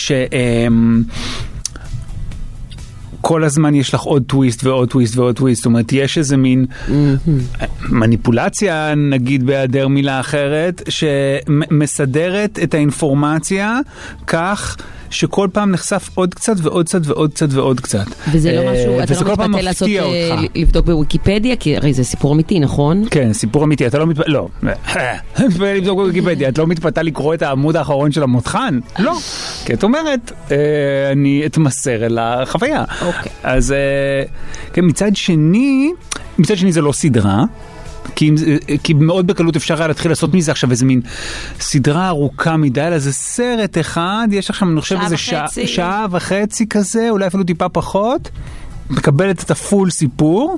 כל הזמן יש לך עוד טוויסט ועוד טוויסט ועוד טוויסט. זאת אומרת, יש איזה מין מניפולציה, נגיד בהיעדר מילה אחרת, שמסדרת את האינפורמציה כך שכל פעם נחשף עוד קצת ועוד קצת ועוד קצת ועוד קצת. וזה לא משהו, אתה לא מתפתה לעשות, לבדוק בוויקיפדיה, כי הרי זה סיפור אמיתי, נכון? כן, סיפור אמיתי, אתה לא מתפתה, לא. לבדוק בוויקיפדיה, את לא מתפתה לקרוא את העמוד האחרון של המותחן? לא. כי את אומרת, אני אתמסר אל החוויה. אז מצד שני זה לא סדרה, כי מאוד בקלות אפשר היה להתחיל לעשות מזה עכשיו איזה מין סדרה ארוכה מדי, אלא זה סרט אחד, יש עכשיו אני חושב איזה שעה וחצי כזה, אולי אפילו טיפה פחות, מקבלת את הפול סיפור,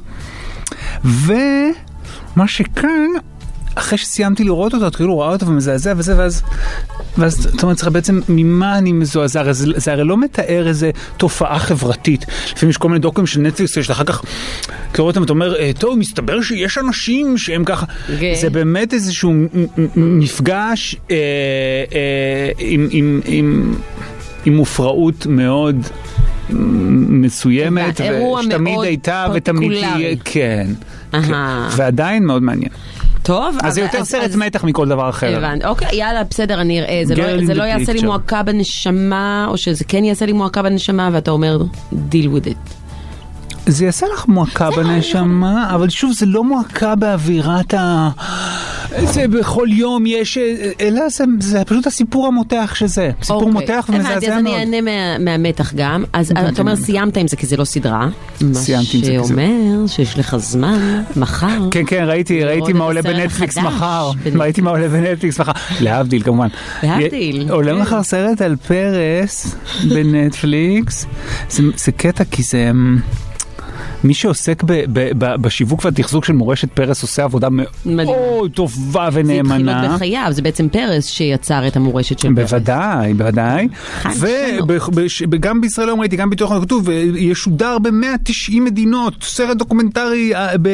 ומה שכאן, אחרי שסיימתי לראות אותו, כאילו רואה אותו ומזעזע וזה, ואז זאת אומרת, צריך בעצם ממה אני מזועזע, זה הרי לא מתאר איזה תופעה חברתית. לפעמים יש כל מיני דוקואים של נטפליקס, יש אחר כך קורא אותם, אתה אומר, טוב, מסתבר שיש אנשים שהם ככה, זה באמת איזשהו מפגש עם מופרעות מאוד מסוימת, ושתמיד הייתה ותמיד תהיה, כן, ועדיין מאוד מעניין. טוב, אז זה יותר סרט מתח מכל דבר אחר. הבנתי, אוקיי, יאללה, בסדר, אני אראה. זה לא יעשה לי מועקה בנשמה, או שזה כן יעשה לי מועקה בנשמה, ואתה אומר, deal with it. זה יעשה לך מועקה בנשמה, אבל שוב, זה לא מועקה באווירת זה בכל יום יש, אלא זה פשוט הסיפור המותח שזה. סיפור מותח ומזעזע מאוד. אז אני אענה מהמתח גם. אז אתה אומר, סיימת עם זה, כי זה לא סדרה. סיימתי עם זה. מה שאומר שיש לך זמן, מחר. כן, ראיתי מה עולה בנטפליקס מחר. ראיתי מה עולה בנטפליקס מחר. להבדיל, כמובן. להבדיל. עולה מחר סרט על פרס בנטפליקס. זה קטע, כי זה מי שעוסק בשיווק והתחזוק של מורשת פרס עושה עבודה מאוד טובה ונאמנה. זה התחילות בחייו, זה בעצם פרס שיצר את המורשת של פרס. בוודאי. וגם בישראל היום ראיתי, גם בתוך הכתוב, ישודר ב-190 מדינות, סרט דוקומנטרי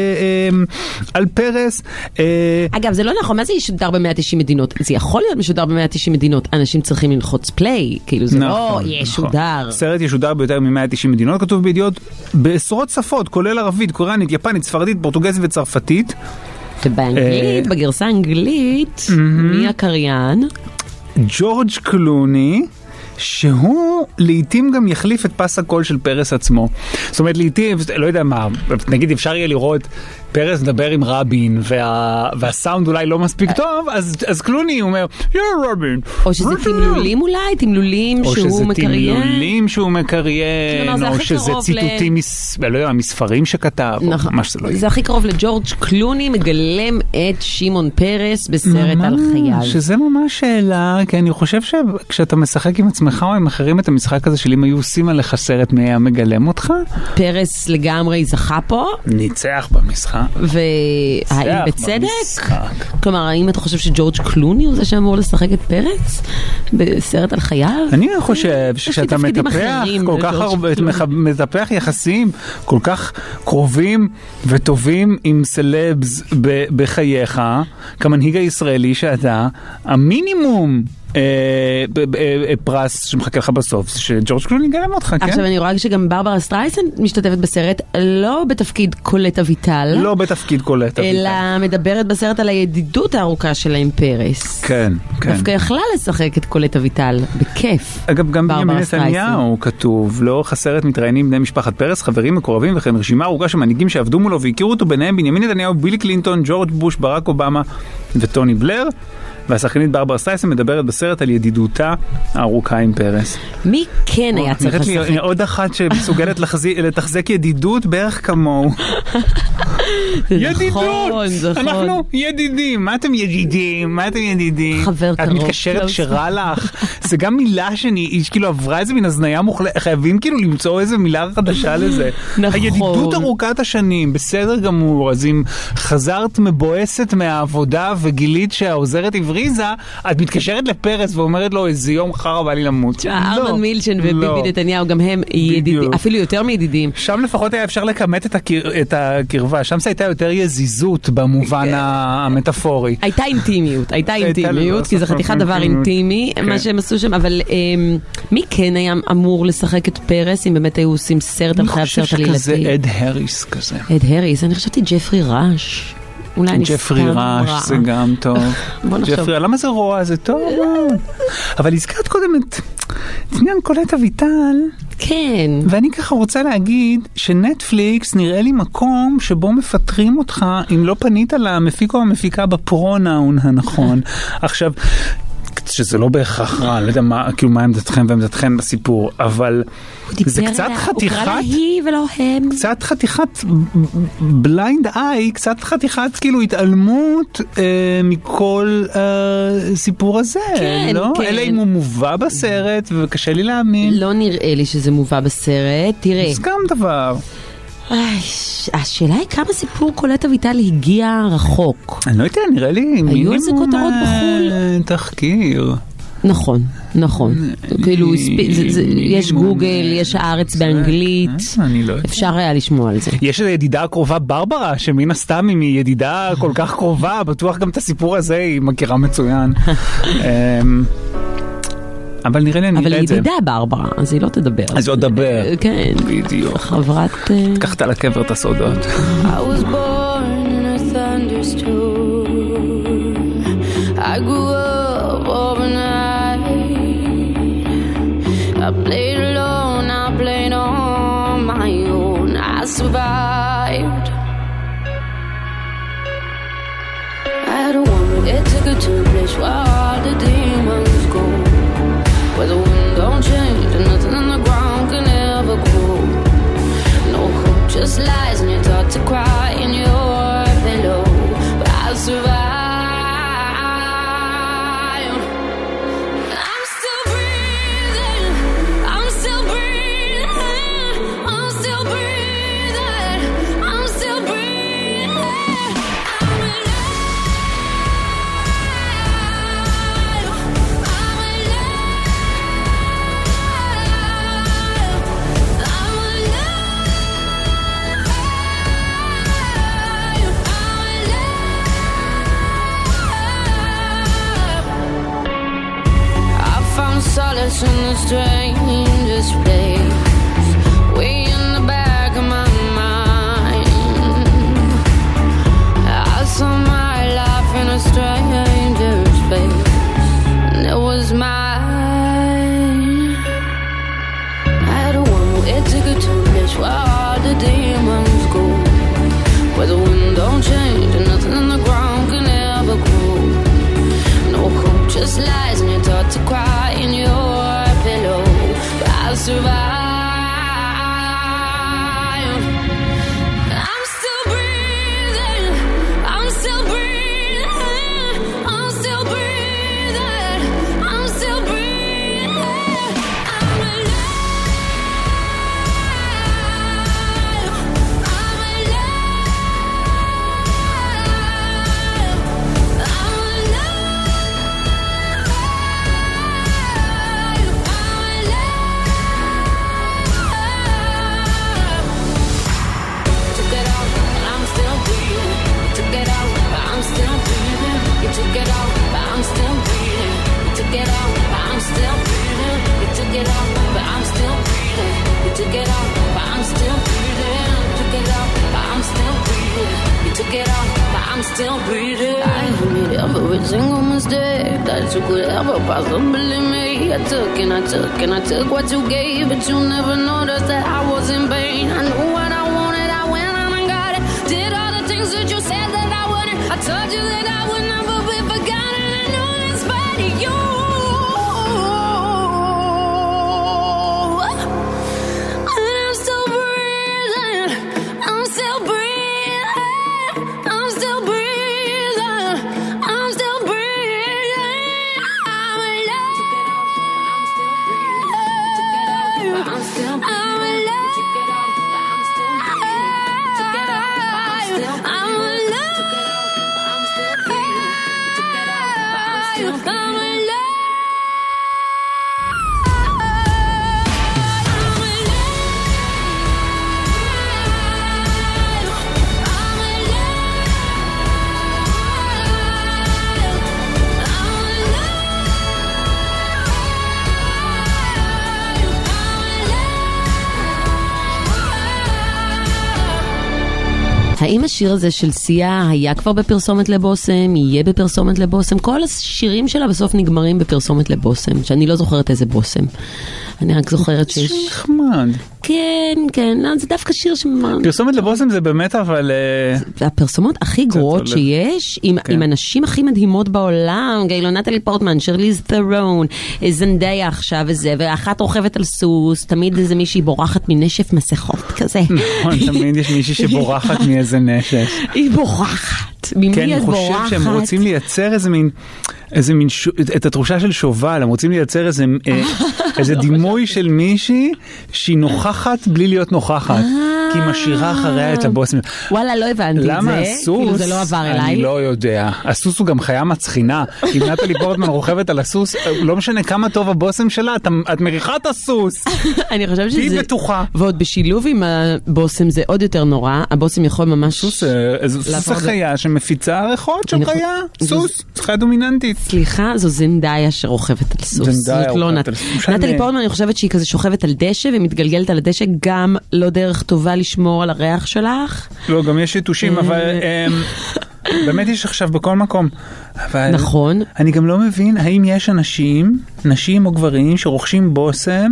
על פרס. אגב, זה לא נכון, מה זה ישודר ב-190 מדינות? זה יכול להיות משודר ב-190 מדינות, אנשים צריכים ללחוץ פליי, כאילו זה לא ישודר. סרט ישודר ביותר מ-190 מדינות, כתוב בידיעות בעשרות שפות, כולל ערבית, קוריאנית, יפנית, ספרדית, פורטוגזית וצרפתית. ובאנגלית, בגרסה האנגלית, מי הקריין? ג'ורג' קלוני, שהוא לעתים גם יחליף את פס הקול של פרס עצמו. זאת אומרת, לעתים, לא יודע מה, נגיד אפשר יהיה לראות פרס מדבר עם רבין, והסאונד אולי לא מספיק טוב, אז קלוני אומר, רבין. או שזה תמלולים אולי, תמלולים שהוא מקריין. או שזה תמלולים שהוא מקריין, או שזה ציטוטים מספרים שכתב, או מה שזה לא יהיה. זה הכי קרוב לג'ורג' קלוני מגלם את שמעון פרס בסרט על חייו. שזה ממש שאלה, כי אני חושב שכשאתה משחק עם עצמך או עם אחרים את המשחק הזה של אם היו עושים עליך סרט מי היה מגלם אותך? פרס לגמרי זכה פה. ניצח במשחק. והאם בצדק? כלומר, האם אתה חושב שג'ורג' קלוני הוא זה שאמור לשחק את פרס בסרט על חייו? אני חושב שכשאתה מטפח יחסים כל כך קרובים וטובים עם סלבס בחייך, כמנהיג הישראלי שאתה, המינימום פרס שמחכה לך בסוף, שג'ורג' קלוני גלם אותך, כן? עכשיו אני רואה שגם ברברה סטרייסן משתתפת בסרט, לא בתפקיד קולט אביטל. לא בתפקיד קולט אביטל. אלא מדברת בסרט על הידידות הארוכה שלה עם פרס. כן, כן. דווקא יכלה לשחק את קולט אביטל, בכיף. אגב, גם בנימין נתניהו כתוב, לאורך הסרט מתראיינים בני משפחת פרס, חברים מקורבים וכן רשימה ארוכה של מנהיגים שעבדו מולו והכירו אותו, ביניהם בנימין נתניהו, ביל קלינטון, ג'ורג' בוש, ברק אובמה וטוני בלר. והשחקנית ברברה סטרייסנד מדברת בסרט על ידידותה הארוכה עם פרס. מי כן היה צריך לשחק? עוד אחת שמסוגלת לתחזק ידידות בערך כמוהו. ידידות! אנחנו ידידים. מה אתם ידידים? חבר קרוב. את מתקשרת שרע לך. זה גם מילה כאילו עברה איזה מן הזניה מוחלטת. חייבים כאילו למצוא איזה מילה חדשה לזה. נכון. הידידות ארוכת השנים, בסדר גמור. אז אם חזרת מבואסת מהעבודה וגילית שהעוזרת הבריזה, את מתקשרת לפרס ואומרת לו איזה יום חרא בא לי למות. ארמן מילצ'ן וביבי נתניהו גם הם ידידים, אפילו יותר מידידים. שם לפחות היה אפשר לכמת את הקרבה. שם זה הייתה יותר יזיזות במובן המטאפורי. הייתה אינטימיות, כי זה חתיכת דבר אינטימי, מה שהם עשו שם, אבל מי כן היה אמור לשחק את פרס, אם באמת היו עושים סרט על חייו סרט על ילדים? אני חושב שכזה אד הריס כזה. אד הריס, אני חשבתי ג'פרי ראש. ג'פרי ראש זה גם טוב. ג'פרי, למה זה רוע? זה טוב. אבל הזכרת קודם את עניין קולט אביטל. כן. ואני ככה רוצה להגיד שנטפליקס נראה לי מקום שבו מפטרים אותך אם לא פנית למפיק או המפיקה בפרונאון הנכון. עכשיו, שזה לא בהכרח רע, לא יודע מה עמדתכם ועמדתכם בסיפור, אבל זה קצת חתיכת... הוא קרא להיא ולא הם. קצת חתיכת בליינד איי, קצת חתיכת כאילו התעלמות מכל סיפור הזה, לא? אלא אם הוא מובא בסרט, וקשה לי להאמין. לא נראה לי שזה מובא בסרט, תראה. זה גם דבר. השאלה היא כמה סיפור קולט אביטל הגיע רחוק. אני לא יודע, נראה לי היו איזה כותרות בחול. תחקיר. נכון. כאילו יש גוגל, יש הארץ באנגלית, אפשר היה לשמוע על זה. יש ידידה הקרובה ברברה, שמן הסתם אם היא ידידה כל כך קרובה, בטוח גם את הסיפור הזה היא מכירה מצוין. אבל נראה לי אני אראה את זה. אבל ידידה ברברה, אז היא לא תדבר. אז היא לא תדבר. כן. בדיוק. חברת... קחת על הקבר את הסודות. I was born in a thunderstorm. I grew up overnight. I played alone, I played on my own. I survived. I had a woman, it took her to a place where all the demons go. Where the wind don't change and nothing on the ground can ever grow. No hope just lies and you're taught to cry in your pillow. But I survived. I'm still breathing. I'm still breathing. I'm still breathing. I'm still breathing. I'm alive. I'm solace in the strangest place, way in the back of my mind. I saw my life in a stranger's face, and it was mine. I had a woman, it took her to a place where all the demons go, where the wind don't change and nothing on the ground can ever grow. No hope just lies and you're taught to cry in your pillow. But I'll survive. I'm still breathing. I'm still breathing. I'm still breathing. I'm still breathing. I'm alive. I'm alive. I'm took it out, but I'm still breathing. You took it out, but I'm still breathing. You took it out, but I'm still breathing. You took it out, but I'm still breathing. You took it out, but I'm still breathing. You took it out, but I'm still breathing. I made every single mistake that you could ever possibly make. I took and I took and I took what you gave, but you never noticed that I was in pain. I knew what I wanted, I went and I got it. Did all the things that you said that I wouldn't. I told you that I would never be forgotten. I know that האם השיר הזה של סיה היה כבר בפרסומת לבוסם, יהיה בפרסומת לבוסם? כל השירים שלה בסוף נגמרים בפרסומת לבוסם, שאני לא זוכרת איזה בוסם. אני רק זוכרת שיש... שיר נחמד. כן, לא, זה דווקא שיר פרסומת לבוסם זה באמת אבל... הפרסומות הכי גרועות שיש, עם אנשים הכי מדהימות בעולם, גאילו נטלי פורטמן, שרליז ת'רון, זנדיה עכשיו וזה, ואחת רוכבת על סוס, תמיד איזה מישהי בורחת מנשף מסכות כזה. נכון, תמיד יש מישהי שבורחת מאיזה נשף. היא בורחת. ממי את בורחת? כן, אני חושב שהם רוצים לייצר איזה מין, את התחושה של שובל, הם רוצים לייצר איזה דימוי של מישהי שהיא נוכחת בלי להיות נוכחת. כי היא משאירה אחריה את הבוסם. וואלה, לא הבנתי את זה. למה הסוס? כאילו זה לא עבר אליי. אני לא יודע. הסוס הוא גם חיה מצחינה. אם נטלי פורטמן רוכבת על הסוס, לא משנה כמה טוב הבוסם שלה, את מריחה את הסוס. אני חושבת שזה... היא בטוחה. ועוד בשילוב עם הבוסם זה עוד יותר נורא. הבוסם יכול ממש... סוס החיה שמפיצה ריחות של חיה. סוס. חיה דומיננטית. סליחה, זו זנדיה שרוכבת על סוס. זנדיה רוכבת על סוס. נטלי פורטמן, אני חושבת שהיא כזה שוכבת על דשא ומתגלגלת על הדשא, גם לא דרך טובה לשמור על הריח שלך. לא, גם יש שיטושים, אבל באמת יש עכשיו בכל מקום. נכון. אני גם לא מבין, האם יש אנשים, נשים או גברים, שרוכשים בוסם,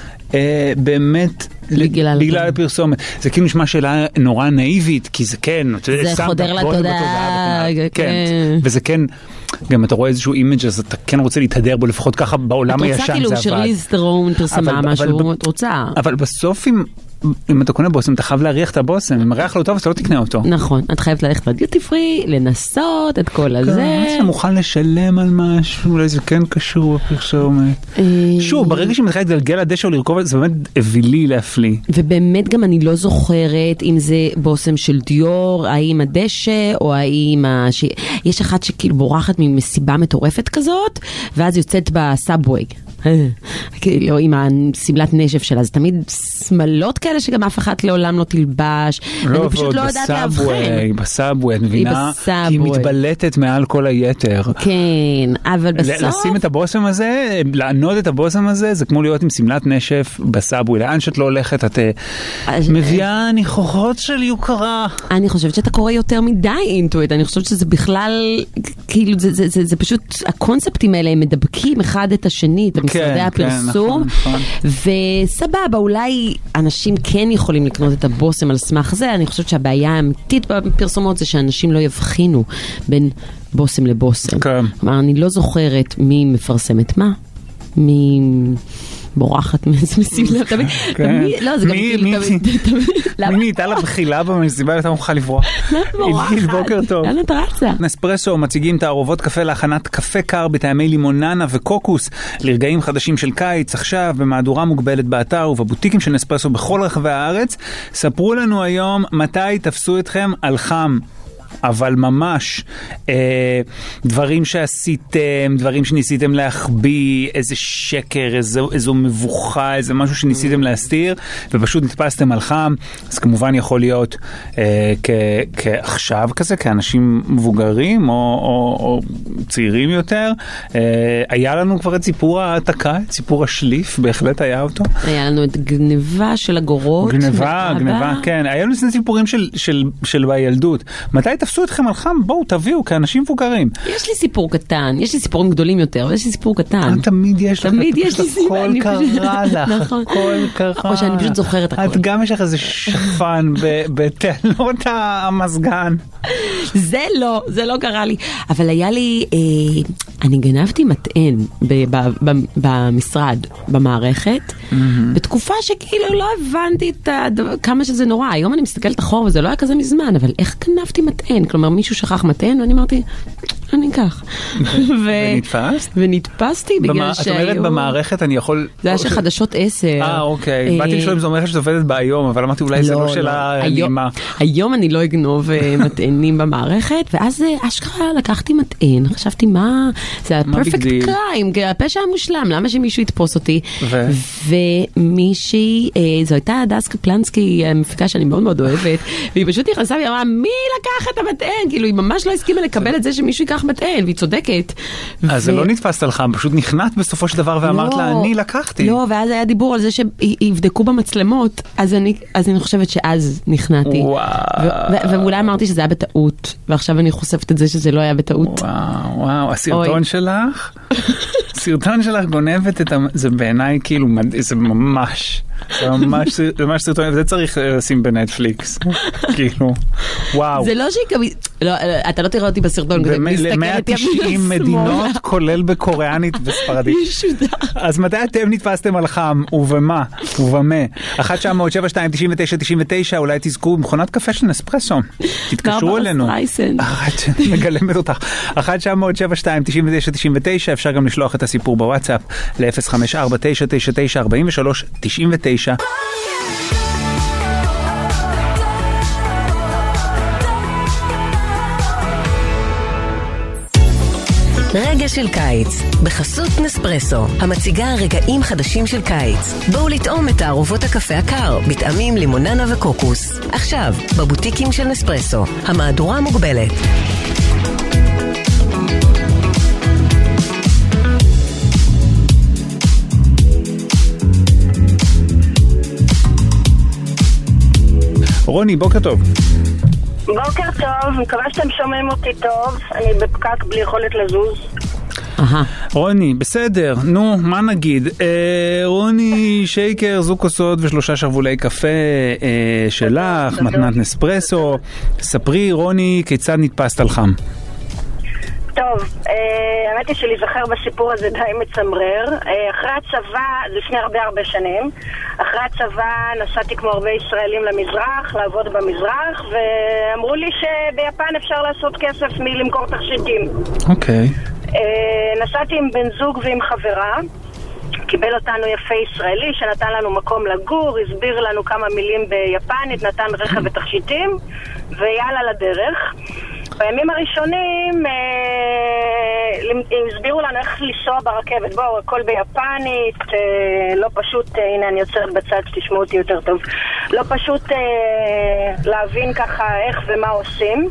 באמת בגלל הפרסומת. זה כאילו נשמע שאלה נורא נאיבית, כי זה כן, זה חודר לתודעה. כן, וזה כן, גם אתה רואה איזשהו אימג' אז אתה כן רוצה להתהדר בו, לפחות ככה בעולם הישן זה עבד. את רוצה כאילו שרליז ת'רון פרסמה משהו, את רוצה. אבל בסוף אם אתה קונה בוסם, אתה חייב להריח את הבוסם, אם הריח לא טוב, אז אתה לא תקנה אותו. נכון, את חייבת ללכת לדיוטי פרי, לנסות את כל הזה. אתה מוכן לשלם על משהו, אולי זה כן קשור בפרסומת. שוב, ברגע שמתחילה להתגלגל לדשא או לרכוב, זה באמת אווילי להפליא. ובאמת גם אני לא זוכרת אם זה בוסם של דיור, האם הדשא, או האם... יש אחת שכאילו בורחת ממסיבה מטורפת כזאת, ואז יוצאת בסאבווי. כאילו עם הסמלת נשף שלה, זה תמיד סמלות כאלה שגם אף אחת לעולם לא תלבש. אני פשוט לא יודעת להבחן. בסאבווי, את מבינה? כי היא מתבלטת מעל כל היתר. כן, אבל בסוף... לשים את הבוסם הזה, לענוד את הבוסם הזה, זה כמו להיות עם סמלת נשף בסאבווי. לאן שאת לא הולכת, את מביאה ניחוחות של יוקרה. אני חושבת שאתה קורא יותר מדי אינטואיט. אני חושבת שזה בכלל, כאילו, זה פשוט, הקונספטים האלה הם מדבקים אחד את השני, את משרדי הפרסום, וסבבה, אולי אנשים כן יכולים לקנות את הבוסם על סמך זה. אני חושבת שהבעיה האמיתית בפרסומות זה שאנשים לא יבחינו בין בוסם לבוסם. כלומר, אני לא זוכרת מי מפרסמת מה, מי בורחת מסיבה, תמיד, לא, זה גם מי נהייתה לה בחילה במסיבה ואתה מוכרחה לברוח. עידית, בוקר טוב. לאן את רצה? נספרסו מציגים תערובות קפה להכנת קפה קר בטעמי לימוננה וקוקוס לרגעים חדשים של קיץ, עכשיו במהדורה מוגבלת באתר ובבוטיקים של נספרסו בכל רחבי הארץ. ספרו לנו היום מתי תפסו אתכם על חם. אבל ממש דברים שעשיתם, דברים שניסיתם להחביא, איזה שקר, איזו מבוכה, איזה משהו שניסיתם להסתיר, ופשוט נתפסתם על חם. אז כמובן יכול להיות כעכשיו כזה, כאנשים מבוגרים או צעירים יותר. היה לנו כבר את סיפור העתקה, את סיפור השליף, בהחלט היה אותו. היה לנו את גניבה של אגורות. גניבה, כן. היה לנו סיפורים של בילדות. מתי תפסו אתכם על חם? בואו, תביאו, כאנשים מבוגרים. יש לי סיפור קטן, יש לי סיפורים גדולים יותר, אבל יש לי סיפור קטן. תמיד יש לך, תמיד יש לי סיפור. הכל קרה לך, הכל קרה. או שאני פשוט זוכרת הכל. את גם יש לך איזה שפן בתלות המסגן. זה לא קרה לי. אבל היה לי, אני גנבתי מטען במשרד, במערכת, בתקופה שכאילו לא הבנתי כמה שזה נורא. היום אני מסתכלת אחורה וזה לא היה כזה מזמן, אבל איך גנבתי מטען? כלומר, מישהו שכח מטען, ואני אמרתי, אני אקח. ונתפסת? ונתפסתי בגלל שהיו... את אומרת במערכת אני יכול... זה היה של חדשות 10. אוקיי. באתי לשאול אם זו מערכת שעובדת בהיום, אבל אמרתי אולי זה לא של הנעימה. היום אני לא אגנוב מטענים במערכת, ואז אשכרה לקחתי מטען, חשבתי מה... זה הפרפקט קריים, הפשע המושלם, למה שמישהו יתפוס אותי? ומישהי, זו הייתה הדס קפלנסקי, המפיקה שאני מאוד מאוד אוהבת, והיא פשוט נכנסה והיא אמרה, מי לקח את המטען? כאילו, היא ממש לא הסכימה לקבל את זה שמישהו ייקח כך מטען, והיא צודקת. אז זה לא נתפסת לך, פשוט נכנעת בסופו של דבר ואמרת לה, אני לקחתי. לא, ואז היה דיבור על זה שיבדקו במצלמות, אז אני חושבת שאז נכנעתי. ואולי אמרתי שזה היה בטעות, ועכשיו אני חושפת את זה שזה לא היה בטעות. וואו, הסרטון שלך, סרטון שלך גונבת את זה בעיניי כאילו, זה ממש סרטון, וזה צריך לשים בנטפליקס, כאילו, וואו. זה לא אתה לא תראה אותי בסרטון, ל-190 מדינות, כולל בקוריאנית וספרדית. אז מתי אתם נתפסתם על חם, ובמה, ובמה? 1-900-72-99-99, אולי תזכו במכונת קפה של נספרסו. תתקשרו אלינו. מגלמת אותך. 1-900-72-99-99, אפשר גם לשלוח את הסיפור בוואטסאפ ל-054-999-4399. רגע של קיץ, בחסות נספרסו, המציגה רגעים חדשים של קיץ. בואו לטעום את תערובות הקפה הקר, בטעמים לימוננה וקוקוס. עכשיו, בבוטיקים של נספרסו, המהדורה מוגבלת. רוני, בוקר טוב. בוקר טוב, מקווה שאתם שומעים אותי טוב, אני בפקק בלי יכולת לזוז. רוני, בסדר, נו, מה נגיד? רוני שייקר, זוג כוסות ו3 שרוולי קפה שלך, מתנת נספרסו. ספרי, רוני, כיצד נתפסת על חם? טוב, האמת היא שלהיזכר בסיפור הזה די מצמרר. אחרי הצבא, לפני הרבה שנים, אחרי הצבא נסעתי כמו הרבה ישראלים למזרח, לעבוד במזרח, ואמרו לי שביפן אפשר לעשות כסף מלמכור תכשיטים. אוקיי. נסעתי עם בן זוג ועם חברה, קיבל אותנו יפה ישראלי שנתן לנו מקום לגור, הסביר לנו כמה מילים ביפנית, נתן רכב ותכשיטים, ויאללה לדרך. בימים הראשונים הסבירו לנו איך לנסוע ברכבת. בואו, הכל ביפנית, לא פשוט, הנה אני יוצרת בצד שתשמעו אותי יותר טוב, לא פשוט להבין ככה איך ומה עושים.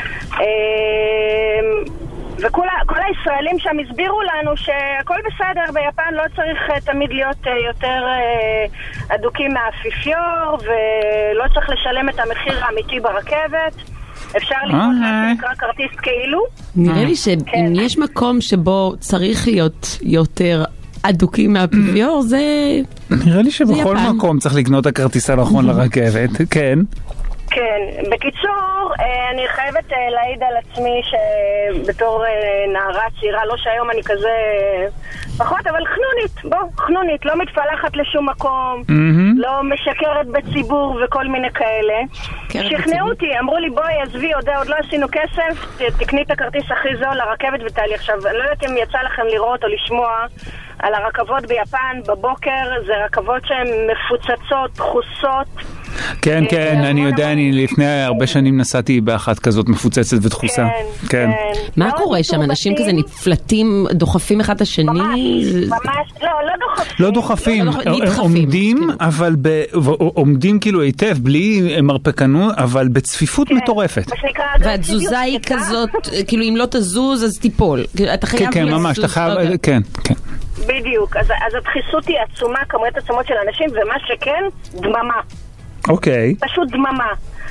וכל הישראלים שם הסבירו לנו שהכל בסדר, ביפן לא צריך תמיד להיות יותר אדוקים מהאפיפיור, ולא צריך לשלם את המחיר האמיתי ברכבת. אפשר לקרוא לקרוא כרטיס כאילו. נראה לי שאם יש מקום שבו צריך להיות יותר אדוקים מהאפיפיור, זה נראה לי שבכל מקום צריך לקנות את הכרטיס הנכון לרכבת, כן. כן, בקיצור, אני חייבת להעיד על עצמי שבתור נערה צעירה, לא שהיום אני כזה פחות, אבל חנונית, לא מתפלחת לשום מקום, לא משקרת בציבור וכל מיני כאלה. שכנעו אותי, אמרו לי בואי עזבי, עוד לא עשינו כסף, תקני את הכרטיס הכי זול לרכבת ותעלי. עכשיו, אני לא יודעת אם יצא לכם לראות או לשמוע על הרכבות ביפן בבוקר, זה רכבות שהן מפוצצות, דחוסות. כן, אני יודע, אני לפני הרבה שנים נסעתי באחת כזאת מפוצצת ודחוסה. כן. מה קורה שם? אנשים כזה נפלטים, דוחפים אחד השני? ממש, לא דוחפים. לא דוחפים, עומדים, אבל עומדים כאילו היטב, בלי מרפקנות, אבל בצפיפות מטורפת. והתזוזה היא כזאת, כאילו אם לא תזוז אז תיפול. אתה חייב לזוז. כן, ממש, אתה חייב, כן. בדיוק, אז הדחיסות היא עצומה, כמויות עצומות של אנשים, ומה שכן, דממה. אוקיי. פשוט דממה.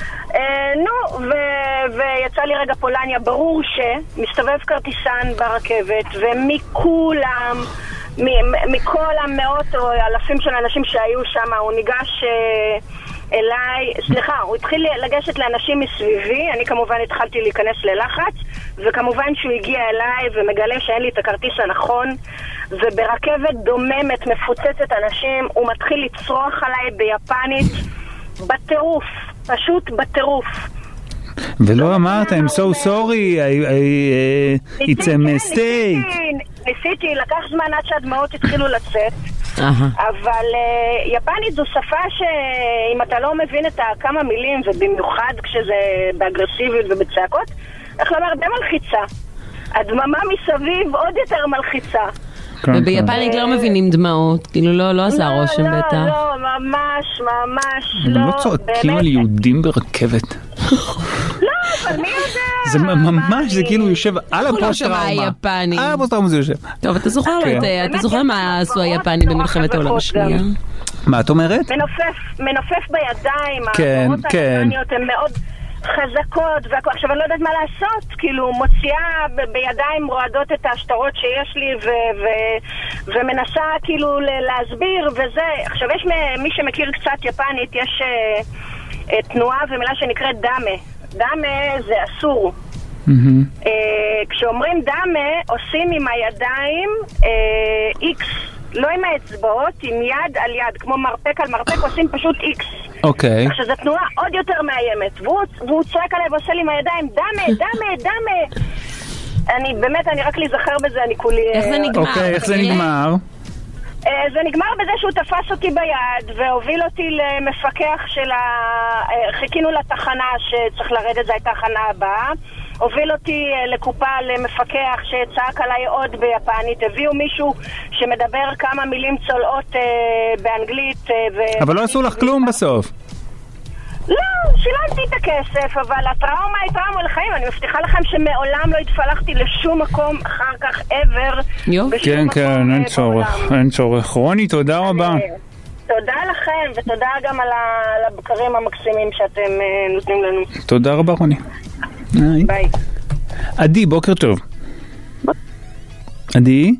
ויצא לי רגע פולניה, ברור שמסתובב כרטיסן ברכבת, ומכולם, מכל המאות או אלפים של אנשים שהיו שם, הוא ניגש אליי, הוא התחיל לגשת לאנשים מסביבי, אני כמובן התחלתי להיכנס ללחץ, וכמובן שהוא הגיע אליי ומגלה שאין לי את הכרטיס הנכון, וברכבת דוממת, מפוצצת אנשים, הוא מתחיל לצרוח עליי ביפנית, בטירוף, פשוט בטירוף. ולא אמרת, I'm so sorry, it's a mistake. ניסיתי, לקח זמן עד שהדמעות התחילו לצאת, אבל יפנית זו שפה שאם אתה לא מבין את כמה מילים, ובמיוחד כשזה באגרסיביות ובצעקות, איך לומר, די מלחיצה. הדממה מסביב עוד יותר מלחיצה. וביפנית לא מבינים דמעות, כאילו לא עשה רושם בטח. לא, ממש לא. הם לא צועקים על יהודים ברכבת. לא, אבל מי יודע, זה ממש, זה כאילו יושב על הפוסט-טראומה. על הפוסט-טראומה זה יושב. טוב, אתה זוכר מה עשו היפנים במלחמת העולם השנייה? מה את אומרת? מנופף בידיים, כן, כן. היפניות הן מאוד חזקות, עכשיו אני לא יודעת מה לעשות, כאילו מוציאה בידיים רועדות את השטרות שיש לי ומנסה כאילו להסביר וזה. עכשיו יש מי שמכיר קצת יפנית, יש תנועה ומילה שנקראת דמה. דמה זה אסור. כשאומרים דמה עושים עם הידיים איקס, לא עם האצבעות, עם יד על יד, כמו מרפק על מרפק, עושים פשוט איקס. אוקיי. עכשיו זו תנועה עוד יותר מאיימת, והוא צועק עליי ועושה לי עם הידיים, דמה, דמה, דמה. אני רק להיזכר בזה, אני כולי... איך זה נגמר? אוקיי, איך זה נגמר? זה נגמר בזה שהוא תפס אותי ביד והוביל אותי למפקח של חיכינו לתחנה שצריך לרדת, זו הייתה התחנה הבאה. הוביל אותי לקופה למפקח שצעק עליי עוד ביפנית. הביאו מישהו שמדבר כמה מילים צולעות באנגלית. אבל לא עשו לך כלום בסוף. לא, שילמתי את הכסף, אבל הטראומה היא טראומה לחיים. אני מבטיחה לכם שמעולם לא התפלחתי לשום מקום אחר כך ever. כן, כן, אין צורך. רוני, תודה רבה. תודה לכם, ותודה גם על הבקרים המקסימים שאתם נותנים לנו. תודה רבה, רוני. ביי. עדי, בוקר טוב. עדי?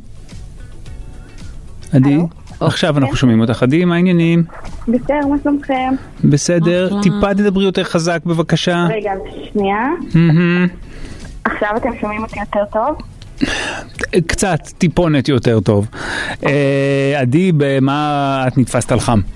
עכשיו אנחנו שומעים אותך. עדי, מה העניינים? בסדר, מה שלומכם? בסדר, טיפה תדברי יותר חזק בבקשה. רגע, שנייה. עכשיו אתם שומעים אותי יותר טוב? קצת, טיפונת יותר טוב. עדי, במה את נתפסת על חם?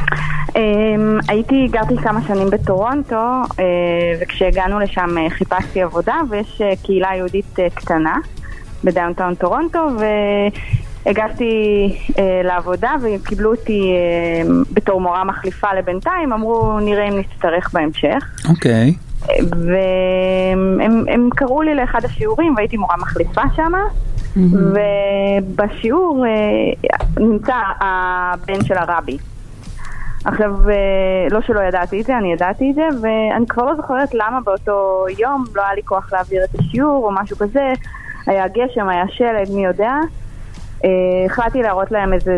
גרתי כמה שנים בטורונטו, וכשהגענו לשם חיפשתי עבודה, ויש קהילה יהודית קטנה בדאונטאון טורונטו, והגעתי לעבודה והם קיבלו אותי בתור מורה מחליפה לבינתיים, אמרו נראה אם נצטרך בהמשך. אוקיי. והם קראו לי לאחד השיעורים והייתי מורה מחליפה שם, ובשיעור נמצא הבן של הרבי. עכשיו, לא שלא ידעתי את זה, אני ידעתי את זה, ואני כבר לא זוכרת למה באותו יום לא היה לי כוח להעביר את השיעור או משהו כזה. היה גשם, היה שלג, מי יודע. החלטתי להראות להם איזה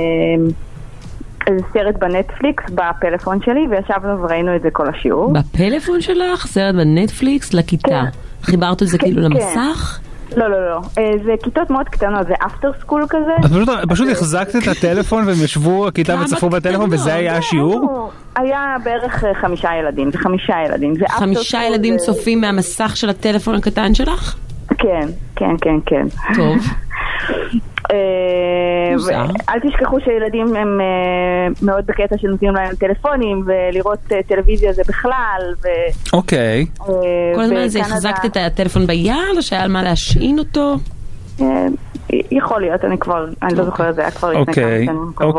סרט בנטפליקס בפלאפון שלי, וישבנו וראינו את זה כל השיעור. בפלאפון שלך? סרט בנטפליקס לכיתה? חיברת את זה כאילו למסך? לא, לא, לא. זה כיתות מאוד קטנות, זה אפטר סקול כזה. פשוט החזקת את הטלפון והם ישבו הכיתה וצפו בטלפון וזה היה השיעור? היה בערך 5 ילדים, זה 5 ילדים. 5 ילדים צופים מהמסך של הטלפון הקטן שלך? כן, כן, כן, כן. טוב. אל תשכחו שילדים הם מאוד בקטע שנותנים להם טלפונים ולראות טלוויזיה זה בכלל. אוקיי. כל הזמן הזה החזקת את הטלפון ביד או שהיה על מה להשעין אותו? יכול להיות, אני לא זוכרת, זה היה כבר לפני כמה שנים קרובות.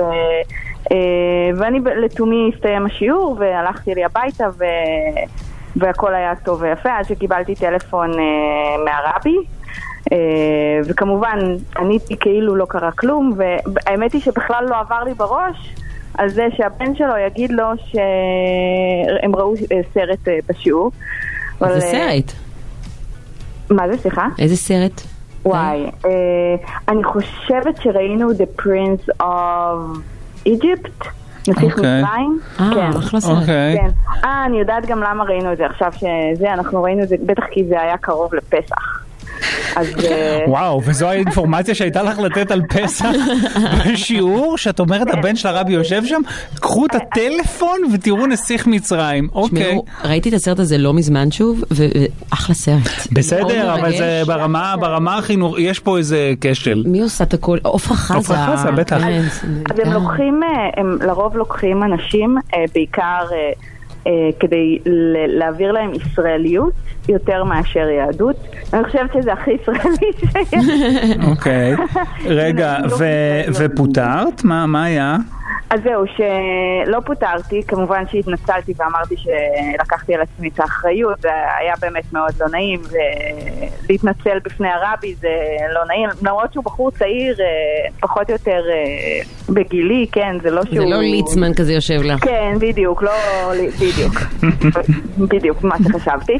ואני לתומי הסתיים השיעור והלכתי לי הביתה והכל היה טוב ויפה עד שקיבלתי טלפון מהרבי. וכמובן עניתי כאילו לא קרה כלום, והאמת היא שבכלל לא עבר לי בראש על זה שהבן שלו יגיד לו שהם ראו סרט בשיעור. איזה סרט? מה זה, סליחה? איזה סרט? וואי, אני חושבת שראינו The Prince of Egypt, נסיך מצרים. אחלה סרט. אני יודעת גם למה ראינו את זה עכשיו, אנחנו ראינו את זה בטח כי זה היה קרוב לפסח. וואו, וזו האינפורמציה שהייתה לך לתת על פסח בשיעור, שאת אומרת הבן של הרבי יושב שם, קחו את הטלפון ותראו נסיך מצרים. אוקיי. ראיתי את הסרט הזה לא מזמן שוב, ואחלה סרט. בסדר, אבל זה ברמה החינוך, יש פה איזה כשל. מי עושה את הכל? עופרה חזה. עופרה חזה, בטח. אז הם לרוב לוקחים אנשים, בעיקר כדי להעביר להם ישראליות יותר מאשר יהדות. אני חושבת שזה הכי ישראלי שיש. אוקיי. רגע, ופוטרת? מה היה? אז זהו, שלא פוטרתי, כמובן שהתנצלתי ואמרתי שלקחתי על עצמי את האחריות, זה היה באמת מאוד לא נעים, ולהתנצל בפני הרבי זה לא נעים, למרות שהוא בחור צעיר, פחות או יותר בגילי, כן, זה לא שהוא... זה לא ליצמן כזה יושב לך. כן, בדיוק, לא... בדיוק. בדיוק, מה שחשבתי.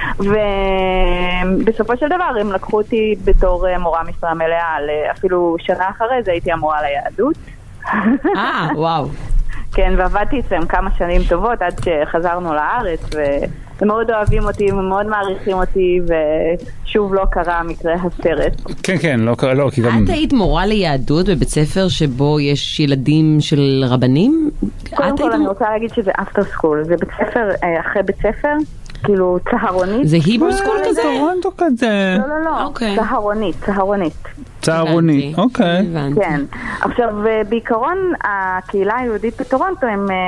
ובסופו של דבר הם לקחו אותי בתור מורה משרה מלאה, אפילו שנה אחרי זה הייתי המורה ליהדות. וואו. כן, ועבדתי אצלם כמה שנים טובות עד שחזרנו לארץ, והם מאוד אוהבים אותי, הם מאוד מעריכים אותי, ושוב לא קרה מקרה הסרט. כן, כן, לא קרה, לא, כי גם... את היית מורה ליהדות בבית ספר שבו יש ילדים של רבנים? קודם כל אני רוצה להגיד שזה אפטר סקול, זה בית ספר, אחרי בית ספר, כאילו צהרונית. זה היברו סקול כזה? טורונטו כזה. לא, צהרונית. צהרוני, אוקיי. כן. עכשיו, בעיקרון, הקהילה היהודית בטורונטו,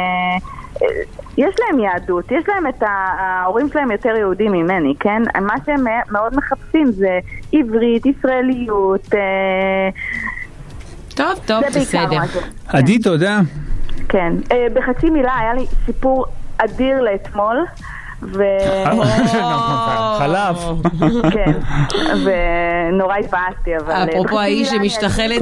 יש להם יהדות, יש להם ההורים שלהם יותר יהודים ממני, כן? מה שהם מאוד מחפשים זה עברית, ישראליות. טוב, בסדר. עדי, תודה. כן. בחצי מילה היה לי סיפור אדיר לאתמול. חלף. כן, ונורא התפעסתי, אבל... אפרופו האיש שמשתחלת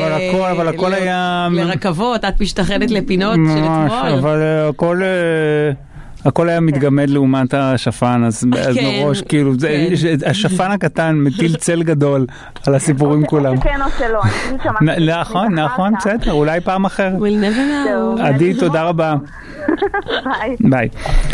לרכבות, את משתחלת לפינות של אתמול. אבל הכל היה מתגמד לעומת השפן, אז מראש, כאילו, השפן הקטן מטיל צל גדול על הסיפורים כולם. כן או שלא, נכון, בסדר, אולי פעם אחרת. We'll never know. עדי, תודה רבה. ביי.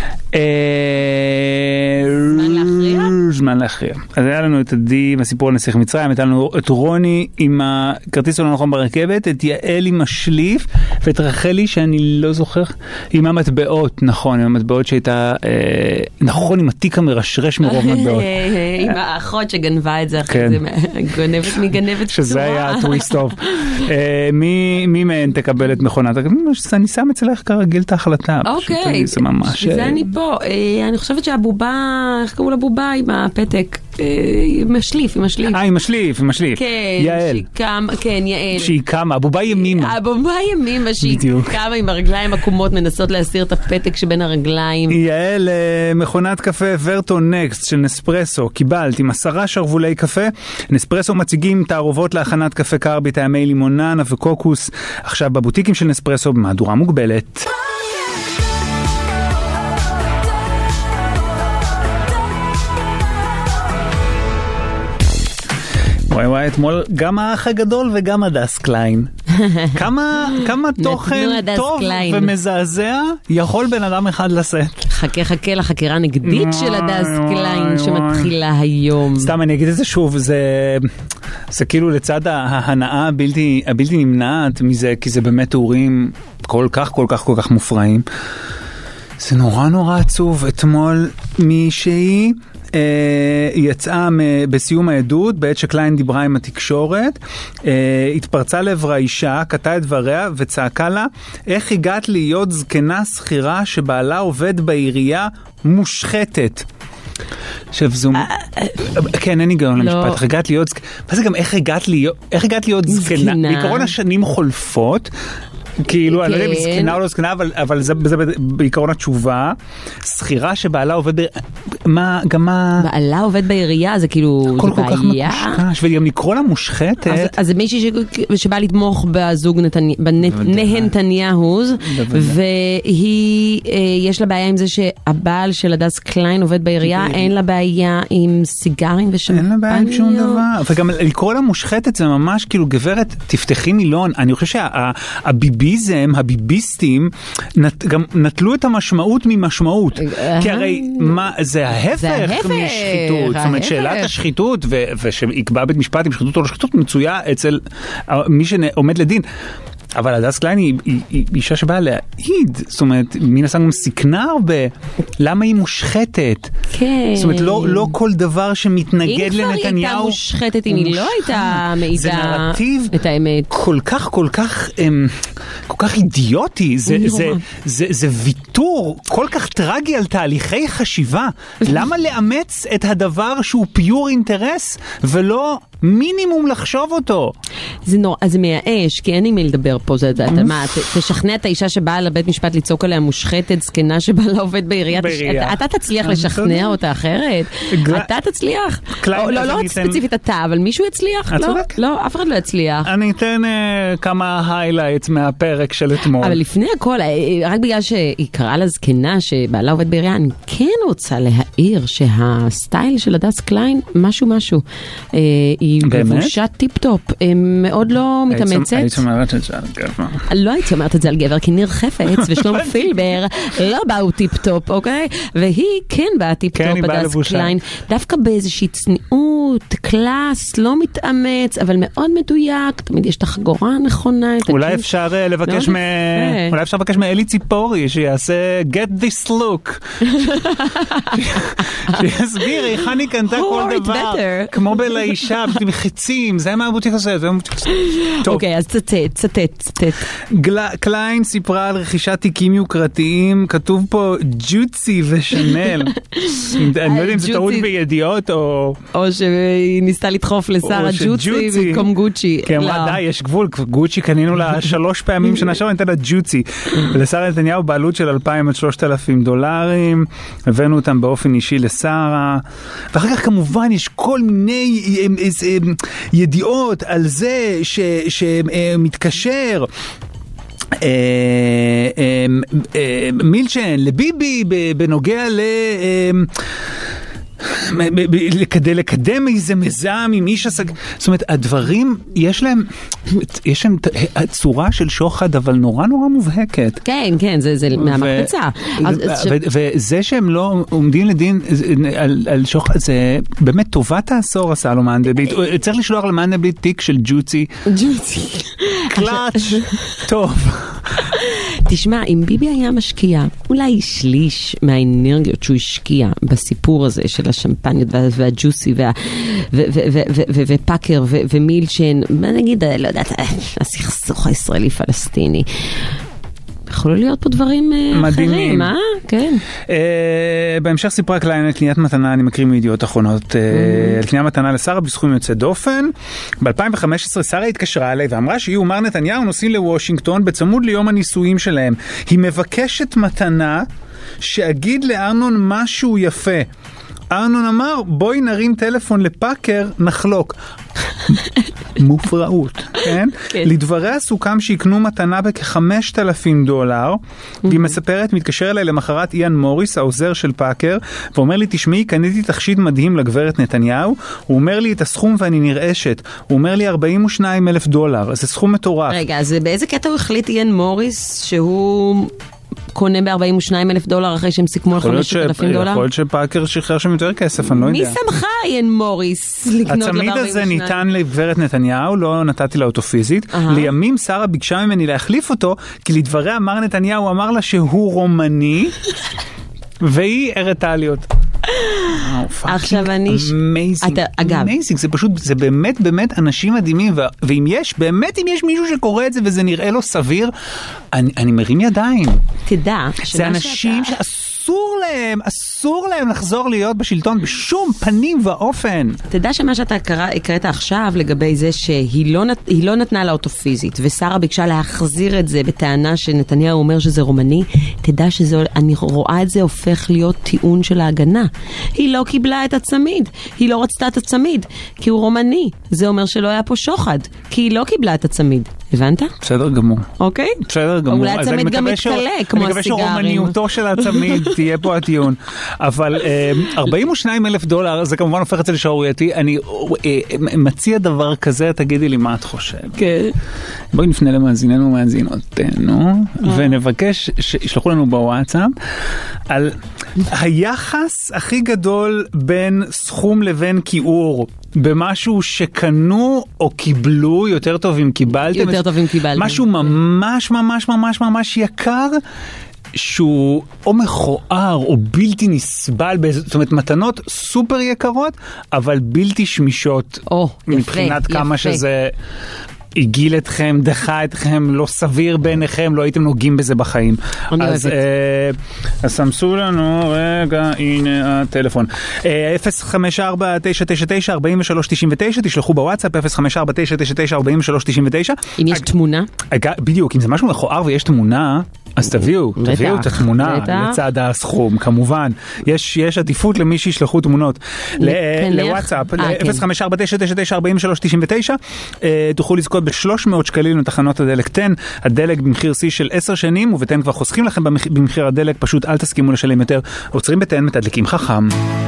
זמן להכריע. אז היה לנו את עדי בסיפור על נסיך מצרים, הייתה לנו את רוני עם הכרטיס לא נכון ברכבת, את יעל עם השליף, ואת רחלי שאני לא זוכר, עם המטבעות, נכון, עם המטבעות שהייתה, נכון, עם התיק המרשרש מרוב מטבעות. עם האחות שגנבה את זה אחרי זה, מגנבת שזה היה הטוויסט טוב. מי מהן תקבל את מכונת? אני שם אצלך כרגיל את ההחלטה. אוקיי, זה אני פה. אני חושבת שהבובה, איך קראו לבובה עם הפתק? עם השליף. עם השליף. יעל. כן, יעל. שהיא קמה, הבובה ימימה. שהיא קמה עם הרגליים עקומות, מנסות להסיר את הפתק שבין הרגליים. יעל, מכונת קפה ורטו נקסט של נספרסו, קיבלת עם 10 שרוולי קפה. נספרסו מציגים תערובות להכנת קפה קר בטעמי לימוננה וקוקוס, עכשיו בבוטיקים של נספרסו במהדורה מוגבלת. וואי, אתמול גם האח הגדול וגם הדס קליין. כמה תוכן טוב ומזעזע יכול בן אדם אחד לשאת. חכה לחקירה נגדית של הדס קליין שמתחילה היום. סתם אני אגיד את זה שוב, זה כאילו לצד ההנאה הבלתי נמנעת מזה, כי זה באמת תיאורים כל כך מופרעים. זה נורא עצוב. אתמול מישהי יצאה בסיום העדות, בעת שקליין דיברה עם התקשורת, התפרצה לעברה אישה, קטעה את דבריה וצעקה לה, איך הגעת להיות זקנה שכירה שבעלה עובד בעירייה מושחתת? עכשיו זו... כן, אין היגיון למשפט. איך הגעת להיות... מה זה גם איך הגעת להיות זקנה? בעיקרון השנים חולפות, כאילו, אני לא יודע אם זקנה או לא זקנה, אבל זה בעיקרון התשובה. שכירה שבעלה עובד... בעלה עובד בעירייה, זה כאילו... כל כך מקושקש, וגם לקרוא לה מושחתת. אז זה מישהי שבא לתמוך בזוג נהנתניהו, והיא, יש לה בעיה עם זה שהבעל של הדס קליין עובד בעירייה, אין לה בעיה עם סיגרים ושמפניות. אין לה בעיה עם שום דבר. וגם לקרוא לה מושחתת זה ממש כאילו, גברת, תפתחי מילון. אני חושב הביביסטים גם נטלו את המשמעות ממשמעות. כי הרי זה ההפך משחיתות. זאת אומרת, שאלת השחיתות, ושיקבע בית משפט עם שחיתות או לא שחיתות, מצויה אצל מי שעומד לדין. אבל הדס קליין היא אישה שבאה להעיד, זאת אומרת, מן הסתם גם סיכנה הרבה, למה היא מושחתת? כן. זאת אומרת, לא כל דבר שמתנגד לנתניהו... אם כבר היא הייתה מושחתת, אם היא לא הייתה מעידה את האמת. כל כך כך אידיוטי, זה ויתור כל כך טרגי על תהליכי חשיבה. למה לאמץ את הדבר שהוא פיור אינטרס ולא מינימום לחשוב אותו? זה נורא, זה מייאש, כי אין עם מי לדבר פה, תשכנע את האישה שבאה לבית משפט לצעוק עליה מושחתת, זקנה שבאה לעובד בעיריית, אתה תצליח לשכנע אותה אחרת? אתה תצליח? לא ספציפית אתה, אבל מישהו יצליח? לא, אף אחד לא יצליח. אני אתן כמה highlights מהפרק של אתמול. אבל לפני הכל, רק בגלל שהיא קראה לה זקנה שבאה לעובד בעירייה, אני כן רוצה להעיר שהסטייל של הדס קליין, משהו. היא מבושה טיפ-טופ, מאוד לא מתאמצת. היית אומרת את זה על גבר. לא הייתי אומרת את זה על גבר, כי ניר חפץ ושלום פילבר לא באו טיפ-טופ, אוקיי? והיא כן באה טיפ-טופ, הדס קליין, דווקא באיזושהי צניעות, קלאס, לא מתאמץ, אבל מאוד מדויק, תמיד יש את החגורה הנכונה. אולי אפשר לבקש מאלי ציפורי, שיעשה get this look. שיסביר איך אני קנתה כל דבר, כמו בלאישה, בחצים, זה מה הבוטיק הזה, אוקיי, אז צטט. קליין סיפרה על רכישת תיקים יוקרתיים, כתוב פה ג'וצי ושנל. אני לא יודע אם זה טעות בידיעות או שהיא ניסתה לדחוף לשר הג'וצי במקום גוצ'י. כן, די, יש גבול, גוצ'י קנינו לה 3 פעמים שנה שעברה, ניתן לה ג'וצי. ולשר נתניהו בעלות של $2,000 עד $3,000, הבאנו אותם באופן אישי לשרה, ואחר כך כמובן יש כל מיני ידיעות על זה שמתקשר מילצ'ן לביבי בנוגע כדי לקדם איזה מזם עם איש עסק. זאת אומרת, הדברים, יש להם הצורה של שוחד, אבל נורא מובהקת. כן, זה מהמקפצה. וזה שהם לא עומדים לדין על שוחד, זה באמת טובת העשור עשה לו מנדלבליט. צריך לשלוח למנדלבליט תיק של ג'וצי. קלאץ'. טוב. תשמע, אם ביבי היה משקיע, אולי שליש מהאנרגיות שהוא השקיע בסיפור הזה של השמפניות והג'וסי ופאקר ומילצ'ן, נגיד, לא יודעת, הסכסוך הישראלי-פלסטיני. יכולו להיות פה דברים אחרים, אה? כן. בהמשך סיפרה קליין על קניית מתנה, אני מקריא מידיעות אחרונות, על קניית מתנה לשרה בסכום יוצא דופן. ב-2015 שרה התקשרה אליי ואמרה שהיא ומר נתניהו נוסעים לוושינגטון בצמוד ליום הנישואים שלהם. היא מבקשת מתנה שאגיד לארנון משהו יפה. ארנון אמר, בואי נרים טלפון לפאקר, נחלוק. מופרעות, כן? לדבריה סוכם שיקנו מתנה בכ$5,000, והיא מספרת, מתקשר אליי למחרת איאן מוריס, העוזר של פאקר, ואומר לי, תשמעי, קניתי תכשיט מדהים לגברת נתניהו, הוא אומר לי את הסכום ואני נרעשת, הוא אומר לי $42,000, זה סכום מטורף. רגע, אז באיזה קטע הוא החליט איאן מוריס שהוא קונה $42,000 אחרי שהם סיכמו על $5,000? יכול להיות שפאקר שחרר שם יותר כסף, אני לא יודע. מי שמחה איאן מוריס לקנות לו $42,000? הצמיד הזה ניתן לגברת נתניהו, לא נתתי לה אותו פיזית. לימים שרה ביקשה ממני להחליף אותו, כי לדבריה מר נתניהו אמר לה שהוא רומני, והיא הראתה לי אותו. עכשיו אני... אגב, זה פשוט, זה באמת אנשים מדהימים, ואם יש, באמת אם יש מישהו שקורא את זה וזה נראה לו סביר, אני מרים ידיים. תדע. זה אנשים אסור להם לחזור להיות בשלטון בשום פנים ואופן. תדע שמה שאתה הקראת עכשיו לגבי זה שהיא לא נתנה לה אותו פיזית, ושרה ביקשה להחזיר את זה בטענה שנתניהו אומר שזה רומני, תדע שאני רואה את זה הופך להיות טיעון של ההגנה. היא לא קיבלה את הצמיד, היא לא רצתה את הצמיד, כי הוא רומני. זה אומר שלא היה פה שוחד, כי היא לא קיבלה את הצמיד. הבנת? בסדר גמור. אוקיי? בסדר גמור. אולי הצמיד גם מתקלה, כמו הסיגרים. אני מקווה שרומניותו של הצמיד תהיה פה הטיעון. אבל $42,000, זה כמובן הופך את זה לשערורייתי. אני מציע דבר כזה, תגידי לי מה את חושב. כן. בואי נפנה למאזיננו ומאזינותינו, ונבקש שישלחו לנו בוואטסאפ על היחס הכי גדול בין סכום לבין כיעור. במשהו שקנו או קיבלו, יותר טוב אם קיבלתם. יותר טוב אם קיבלתם. משהו ממש יקר, שהוא או מכוער או בלתי נסבל, זאת אומרת מתנות סופר יקרות, אבל בלתי שמישות. מבחינת כמה שזה... הגיל אתכם, דחה אתכם, לא סביר בעיניכם, לא הייתם נוגעים בזה בחיים. אז סמסו לנו, רגע, הנה הטלפון. 054-999-4399, תשלחו בוואטסאפ, 054-999-4399. אם יש תמונה? בדיוק, אם זה משהו מכוער ויש תמונה, אז תביאו את התמונה לצד הסכום, כמובן. יש עדיפות למי שישלחו תמונות לוואטסאפ, ל-054-999-4399, תוכלו לזכות ב-300 שקלים לתחנות הדלק 10, הדלק במחיר C של 10 שנים, ובתן כבר חוסכים לכם במחיר הדלק, פשוט אל תסכימו לשלם יותר, עוצרים בתן, מתדלקים חכם.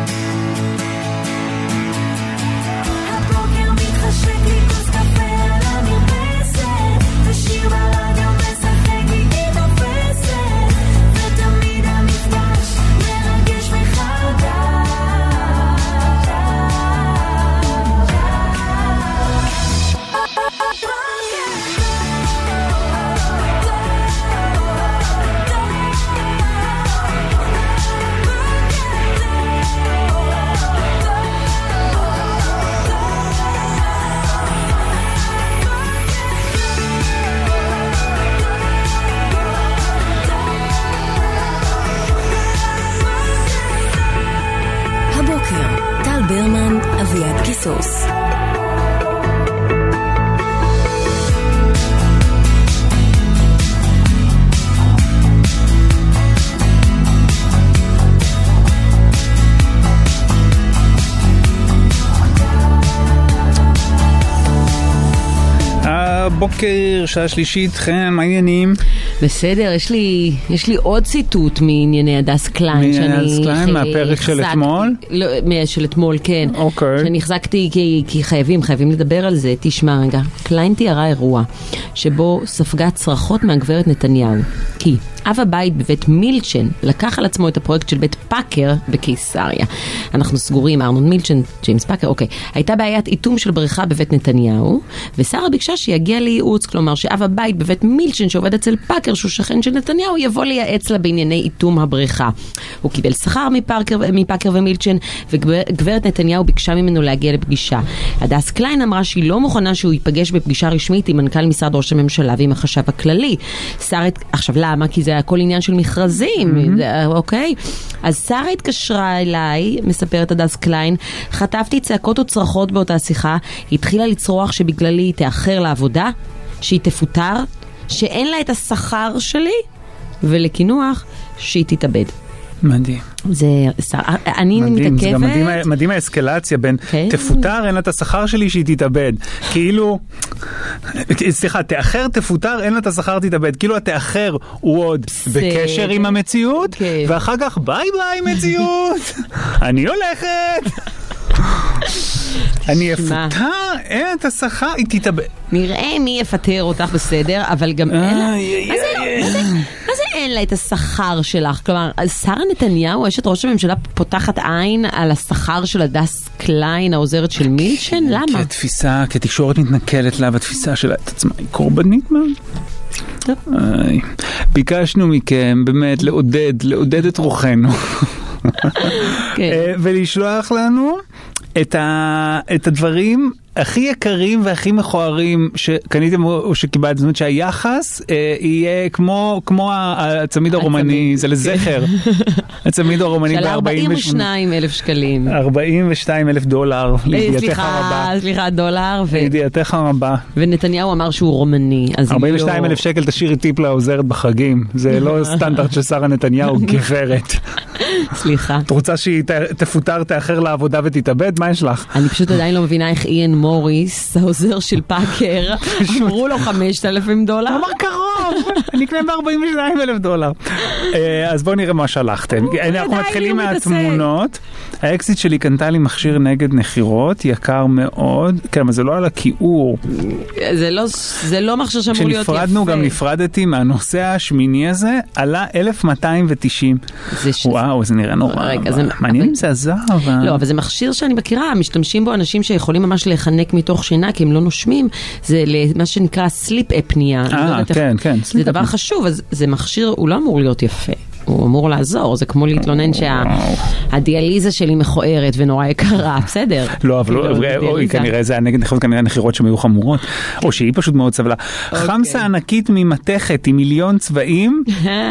ברמן, אביעד קיסוס. בוקר, שעה שלישית, חן, מה העניינים? בסדר, יש לי עוד ציטוט מענייני הדס קליין. מענייני הדס קליין, מהפרק של אתמול? לא, של אתמול, כן. אוקיי. שאני החזקתי כי חייבים לדבר על זה. תשמע רגע, קליין תיארה אירוע שבו ספגה צרחות מהגברת נתניהו. כי אב הבית בבית מילצ'ן לקח על עצמו את הפרויקט של בית פאקר בקיסריה. אנחנו סגורים, ארנון מילצ'ן, ג'יימס פאקר, אוקיי. הייתה בעיית איתום של בריכה בבית נתניהו, ושרה ביקשה שיגיע לייעוץ, כלומר שאב הבית בבית מילצ'ן שעובד אצל פאקר, שהוא שכן של נתניהו, יבוא לייעץ לה בענייני איתום הבריכה. הוא קיבל שכר מפאקר ומילצ'ן, וגברת נתניהו ביקשה ממנו להגיע לפגישה. הדס קליין אמרה שהיא לא מוכנה שהוא ייפגש בפגישה רשמית עם מנכ"ל משרד ראש הממשלה ועם החשב הכללי. עכשיו למה? כי זה הכל עניין של מכרזים, אוקיי? אז שרה התקשרה אליי, מספרת הדס קליין, חטפתי צעקות וצרחות באותה שיחה, היא התחילה לצרוח שבגללי היא תאחר לעבודה, שהיא תפוטר, שאין לה את השכר שלי, ולכינוח שהיא תתאבד. מדהים. אני מתעכבת. זה מדהים האסקלציה בין תפוטר, אין לה את השכר שלי שהיא תתאבד. כאילו, סליחה, תאחר תפוטר, אין לה את השכר תתאבד. כאילו התאחר הוא עוד בקשר עם המציאות, ואחר כך ביי ביי מציאות. אני הולכת. אני אפוטר, אין את השכר, היא תתאבד. נראה מי יפטר אותך בסדר, אבל גם אין לה... מה זה אין לה את השכר שלך? כלומר, שרה נתניהו, אשת ראש הממשלה, פותחת עין על השכר של הדס קליין, העוזרת של מילצ'ן? למה? כתפיסה, כתקשורת מתנכלת לה, והתפיסה שלה את עצמה היא קורבנית מאוד. ביקשנו מכם באמת לעודד את רוחנו. ולשלוח לנו את הדברים הכי יקרים והכי מכוערים שקניתם או שקיבלתם, זאת אומרת שהיחס יהיה כמו הצמיד הרומני, זה לזכר. הצמיד הרומני של 42,000 שקלים. $42,000, לידיעתך רבה. סליחה, דולר. לידיעתך רבה. ונתניהו אמר שהוא רומני. 42,000 שקל תשאירי טיפ לעוזרת בחגים. זה לא סטנדרט של שרה נתניהו, גברת. סליחה. את רוצה שהיא תפוטר, תאחר לעבודה ותתאבד? מה יש לך? אני פשוט עדיין לא מבינה איך איין מוריס, העוזר של פאקר, אמרו לו $5,000. הוא אמר קרוב, אני אקנה $42,000. אז בואו נראה מה שלחתם. אנחנו מתחילים מהתמונות. האקסיט שלי קנתה לי מכשיר נגד נחירות, יקר מאוד. כן, אבל זה לא על הכיעור. זה לא מכשיר שאמור להיות יפה. כשנפרדנו, גם נפרדתי מהנושא השמיני הזה, עלה 1,290. וואו, זה נראה נורא. מעניין אם זה עזר. לא, אבל זה מכשיר שאני מכירה, משתמשים בו אנשים שיכולים ממש לחנק מתוך שינה, כי הם לא נושמים, זה מה שנקרא סליפ אפניה. כן, כן. זה דבר חשוב, אז זה מכשיר, הוא לא אמור להיות יפה. הוא אמור לעזור, זה כמו להתלונן שהדיאליזה שלי מכוערת ונורא יקרה, בסדר. לא, אבל כנראה זה כנראה הנחירות שהן היו חמורות, או שהיא פשוט מאוד סבלה. חמסה ענקית ממתכת עם מיליון צבעים,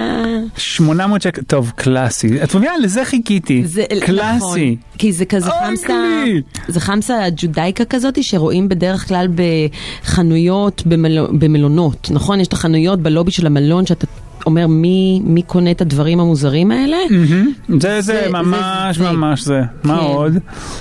800 שקל, טוב, קלאסי. את מבינה, לזה חיכיתי, קלאסי. כי זה כזה חמסה, זה חמסה ג'ודייקה כזאת, שרואים בדרך כלל בחנויות במלונות, נכון? יש את החנויות בלובי של המלון שאתה אומר מי קונה את הדברים המוזרים האלה? זה ממש זה. מה עוד?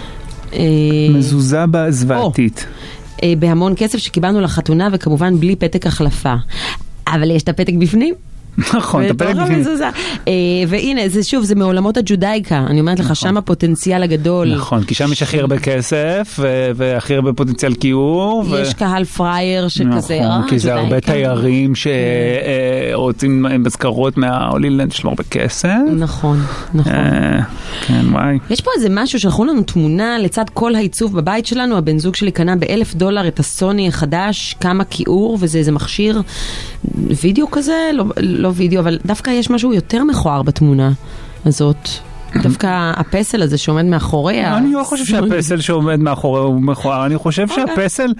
מזוזה בזוועתית. בהמון כסף שקיבלנו לחתונה, וכמובן בלי פתק החלפה. אבל יש את הפתק בפנים? נכון, את הפתק בפנים. והנה, זה מעולמות הג'ודייקה. אני אומרת לך, שם הפוטנציאל הגדול. נכון, כי שם יש הכי הרבה כסף, והכי הרבה פוטנציאל קיור. יש קהל פרייר שכזה, נכון, כי זה הרבה תיירים שרוצים מזכרות מההולילנד שלו הרבה כסף. נכון. כן, וואי. יש פה איזה משהו שלחו לנו תמונה לצד כל העיצוב בבית שלנו. הבן זוג שלי קנה $1,000 את הסוני החדש, כמה קיור, וזה איזה מכשיר וידאו כזה, לא וידאו, אבל דווקא יש משהו יותר מכוער בתמונה הזאת. דווקא הפסל הזה שעומד מאחוריה. אני לא חושב שהפסל שעומד מאחוריה הוא מכוער. אני חושב שהפסל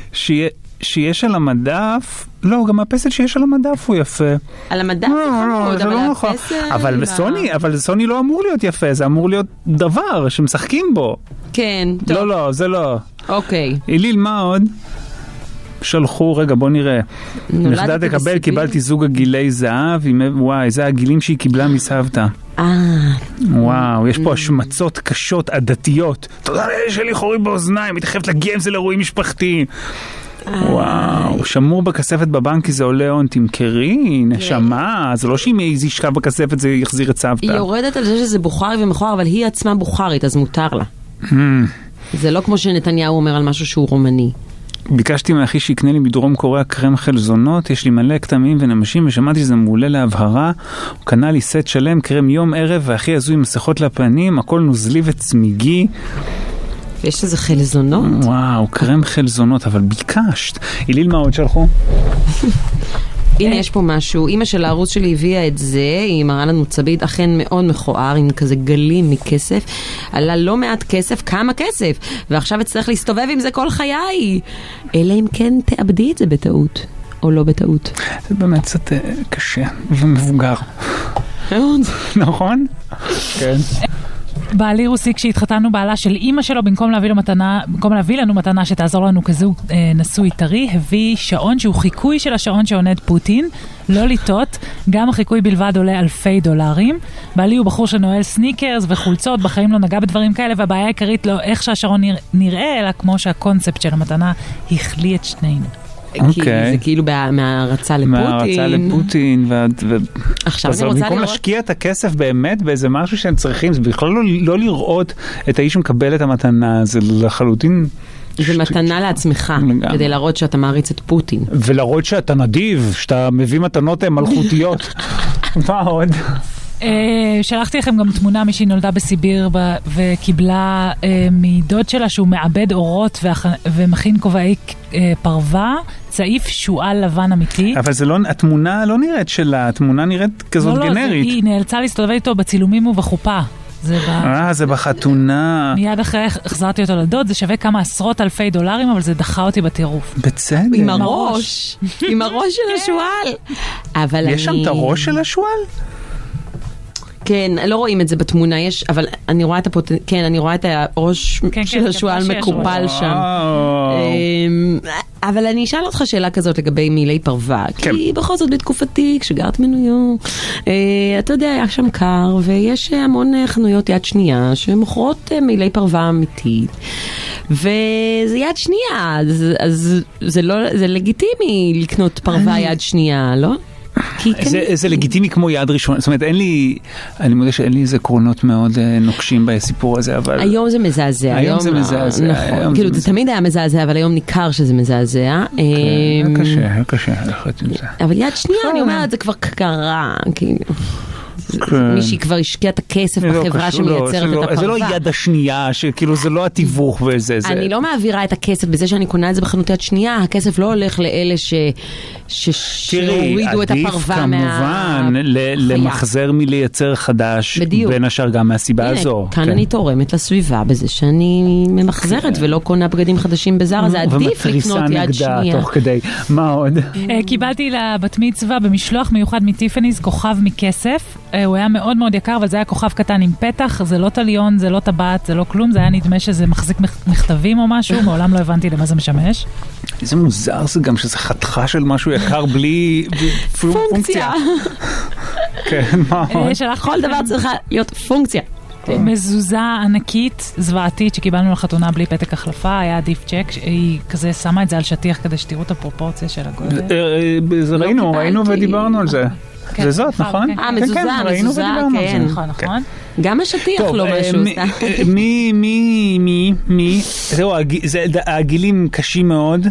שיש על המדף, לא, גם הפסל שיש על המדף הוא יפה. על המדף הוא חמוד, אבל הפסל... אבל סוני לא אמור להיות יפה, זה אמור להיות דבר שמשחקים בו. כן, טוב. לא, זה לא. אוקיי. איליל, מה עוד? שלחו, רגע בוא נראה. נכדה תקבל, קיבלתי זוג הגילי זהב, וואי, זה הגילים שהיא קיבלה מסבתא. וואו, יש פה השמצות קשות, עדתיות. תודה שלי חורים באוזניים, מתחייבת להגיע עם זה לאירועים משפחתיים. וואו, שמור בכספת בבנק כי זה עולה הון, תמכרי, נשמה, זה לא שאם היא ישכב בכספת זה יחזיר את סבתא. היא יורדת על זה שזה בוכרי ומכוער, אבל היא עצמה בוכרית, אז מותר לה. זה לא כמו שנתניהו אומר על משהו שהוא רומני. ביקשתי מאחי שיקנה לי מדרום קוריאה קרם חלזונות, יש לי מלא כתמים ונמשים ושמעתי שזה מעולה להבהרה. הוא קנה לי סט שלם, קרם יום ערב והכי עזוי עם מסכות לפנים, הכל נוזלי וצמיגי. יש איזה חלזונות? וואו, קרם חלזונות, אבל ביקשת. איליל, מה עוד שלחו? הנה יש פה משהו, אמא של הערוץ שלי הביאה את זה, היא מראה לנו צביד אכן מאוד מכוער, עם כזה גלים מכסף, עלה לא מעט כסף, כמה כסף, ועכשיו אצטרך להסתובב עם זה כל חיי, אלא אם כן תאבדי את זה בטעות, או לא בטעות. זה באמת קצת קשה ומבוגר. נכון? כן. בעלי רוסי כשהתחתנו בעלה של אמא שלו, במקום להביא לנו מתנה שתעזור לנו כזוג נשוי טרי, הביא שעון שהוא חיקוי של השעון שעונד פוטין, לא לטעות, גם החיקוי בלבד עולה $1,000. בעלי הוא בחור שנועל סניקרס וחולצות, בחיים לא נגע בדברים כאלה, והבעיה העיקרית לא איך שהשעון נראה, אלא כמו שהקונספט של המתנה החליא את שנינו. כי זה כאילו מהרצה לפוטין. מהרצה לפוטין, עכשיו אני רוצה במקום להשקיע את הכסף באמת באיזה משהו שהם צריכים, זה בכלל לא לראות את האיש שמקבל את המתנה, זה לחלוטין... זה מתנה לעצמך, כדי להראות שאתה מעריץ את פוטין. ולהראות שאתה נדיב, שאתה מביא מתנות מלכותיות. מה עוד? שלחתי לכם גם תמונה משהיא נולדה בסיביר וקיבלה מדוד שלה שהוא מעבד אורות ומכין כובעי פרווה, צעיף שועל לבן אמיתי. אבל זה לא, התמונה לא נראית שלה, התמונה נראית כזאת גנרית. היא נאלצה להסתובב איתו בצילומים ובחופה. זה בחתונה. מיד אחרי החזרתי אותו לדוד, זה שווה כמה עשרות אלפי דולרים, אבל זה דחה אותי בטירוף. בצדק. עם הראש. עם הראש של השועל. יש שם את הראש של השועל? כן, לא רואים את זה בתמונה, אבל אני רואה את כן, אני רואה את הראש של השועל מקופל שם. אבל אני אשאל אותך שאלה כזאת לגבי מילי פרווה, כי בכל זאת בתקופתי, כשגרת מנויו, אתה יודע, היה שם קר, ויש המון חנויות יד שנייה, שמוכרות מילי פרווה אמיתית, וזה יד שנייה, אז זה לגיטימי לקנות פרווה יד שנייה, לא? זה לגיטימי כמו יד ראשונה, זאת אומרת, אני מודה שאין לי איזה קרונות מאוד נוקשים בסיפור הזה, אבל... היום זה מזעזע. היום זה מזעזע. נכון, כאילו זה תמיד היה מזעזע, אבל היום ניכר שזה מזעזע. היה קשה ללכת עם זה. אבל יד שנייה, אני אומרת, זה כבר קרה, כאילו... מישהי כבר השקיע את הכסף בחברה שמייצרת את הפרווה. זה לא יד השנייה, שכאילו זה לא התיווך וזה. אני לא מעבירה את הכסף בזה שאני קונה את זה בחנות יד שנייה, הכסף לא הולך לאלה שהורידו את הפרווה מה... כמובן, למחזר מלייצר חדש, בין השאר גם מהסיבה הזו. כאן אני תורמת לסביבה בזה שאני ממחזרת ולא קונה בגדים חדשים בזרה, זה עדיף לקנות יד שנייה. תוך כדי. מה עוד? קיבלתי לבת מצווה במשלוח מיוחד מטיפניז כוכב מכסף. הוא היה מאוד מאוד יקר, אבל זה היה כוכב קטן עם פתח, זה לא טליון, זה לא טבעת, זה לא כלום, זה היה נדמה שזה מחזיק מכתבים או משהו, מעולם לא הבנתי למה זה משמש. איזה מוזר זה גם שזה חתיכה של משהו יקר בלי פונקציה. כן, מה עוד? כל דבר צריכה להיות פונקציה. מזוזה ענקית, זוועתית, שקיבלנו לחתונה בלי פתק החלפה, היה דיף צ'ק, היא כזה שמה את זה על שטיח כדי שתראו את הפרופורציה של הגודל. ראינו ודיברנו על זה. זה זאת, נכון? מזוזה, כן. נכון. גם השטיח לא משהו. זהו, הגילים קשים מאוד.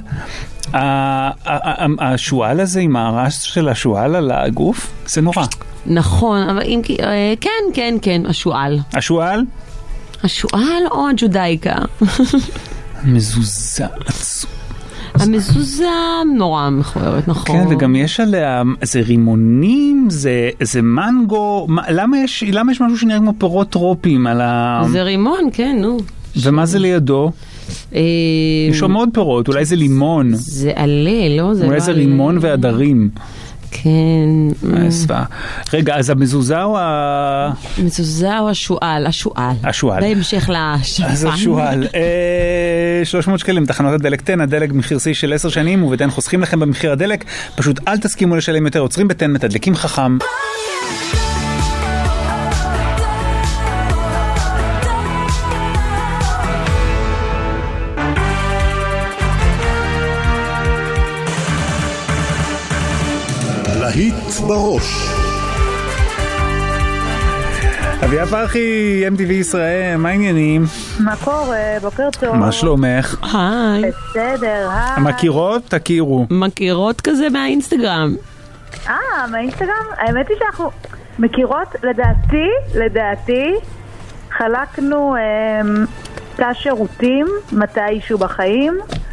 השואל הזה עם הרעש של השואל על הגוף, זה נורא. נכון, אבל אם... כן, השואל. השואל? השואל או הג'ודאיקה? מזוזה. המזוזה נורא מכוערת, נכון. כן, וגם יש עליה, זה רימונים, זה מנגו, למה יש משהו שנראה כמו פירות טרופים על ה... זה רימון, כן, נו. ומה זה לידו? יש שם עוד פירות, אולי זה לימון. זה עלה, לא? אולי זה רימון ועדרים. כן. רגע, אז המזוזה או המזוזה או השואל? השואל. בהמשך לשפן. אז השואל. 300 שקלים, תחנות הדלק 10, הדלק מחיר שיא של 10 שנים, ובתן חוסכים לכם במחיר הדלק, פשוט אל תסכימו לשלם יותר, עוצרים בתן, מתדלקים חכם. להיט בראש. אביה פרחי, MTV ישראל, מה העניינים? מה קורה? בוקר טוב. מה שלומך? היי. בסדר, היי. מכירות? תכירו. מכירות כזה מהאינסטגרם. מהאינסטגרם? האמת היא שאנחנו מכירות, לדעתי, חלקנו תא שירותים מתישהו בחיים.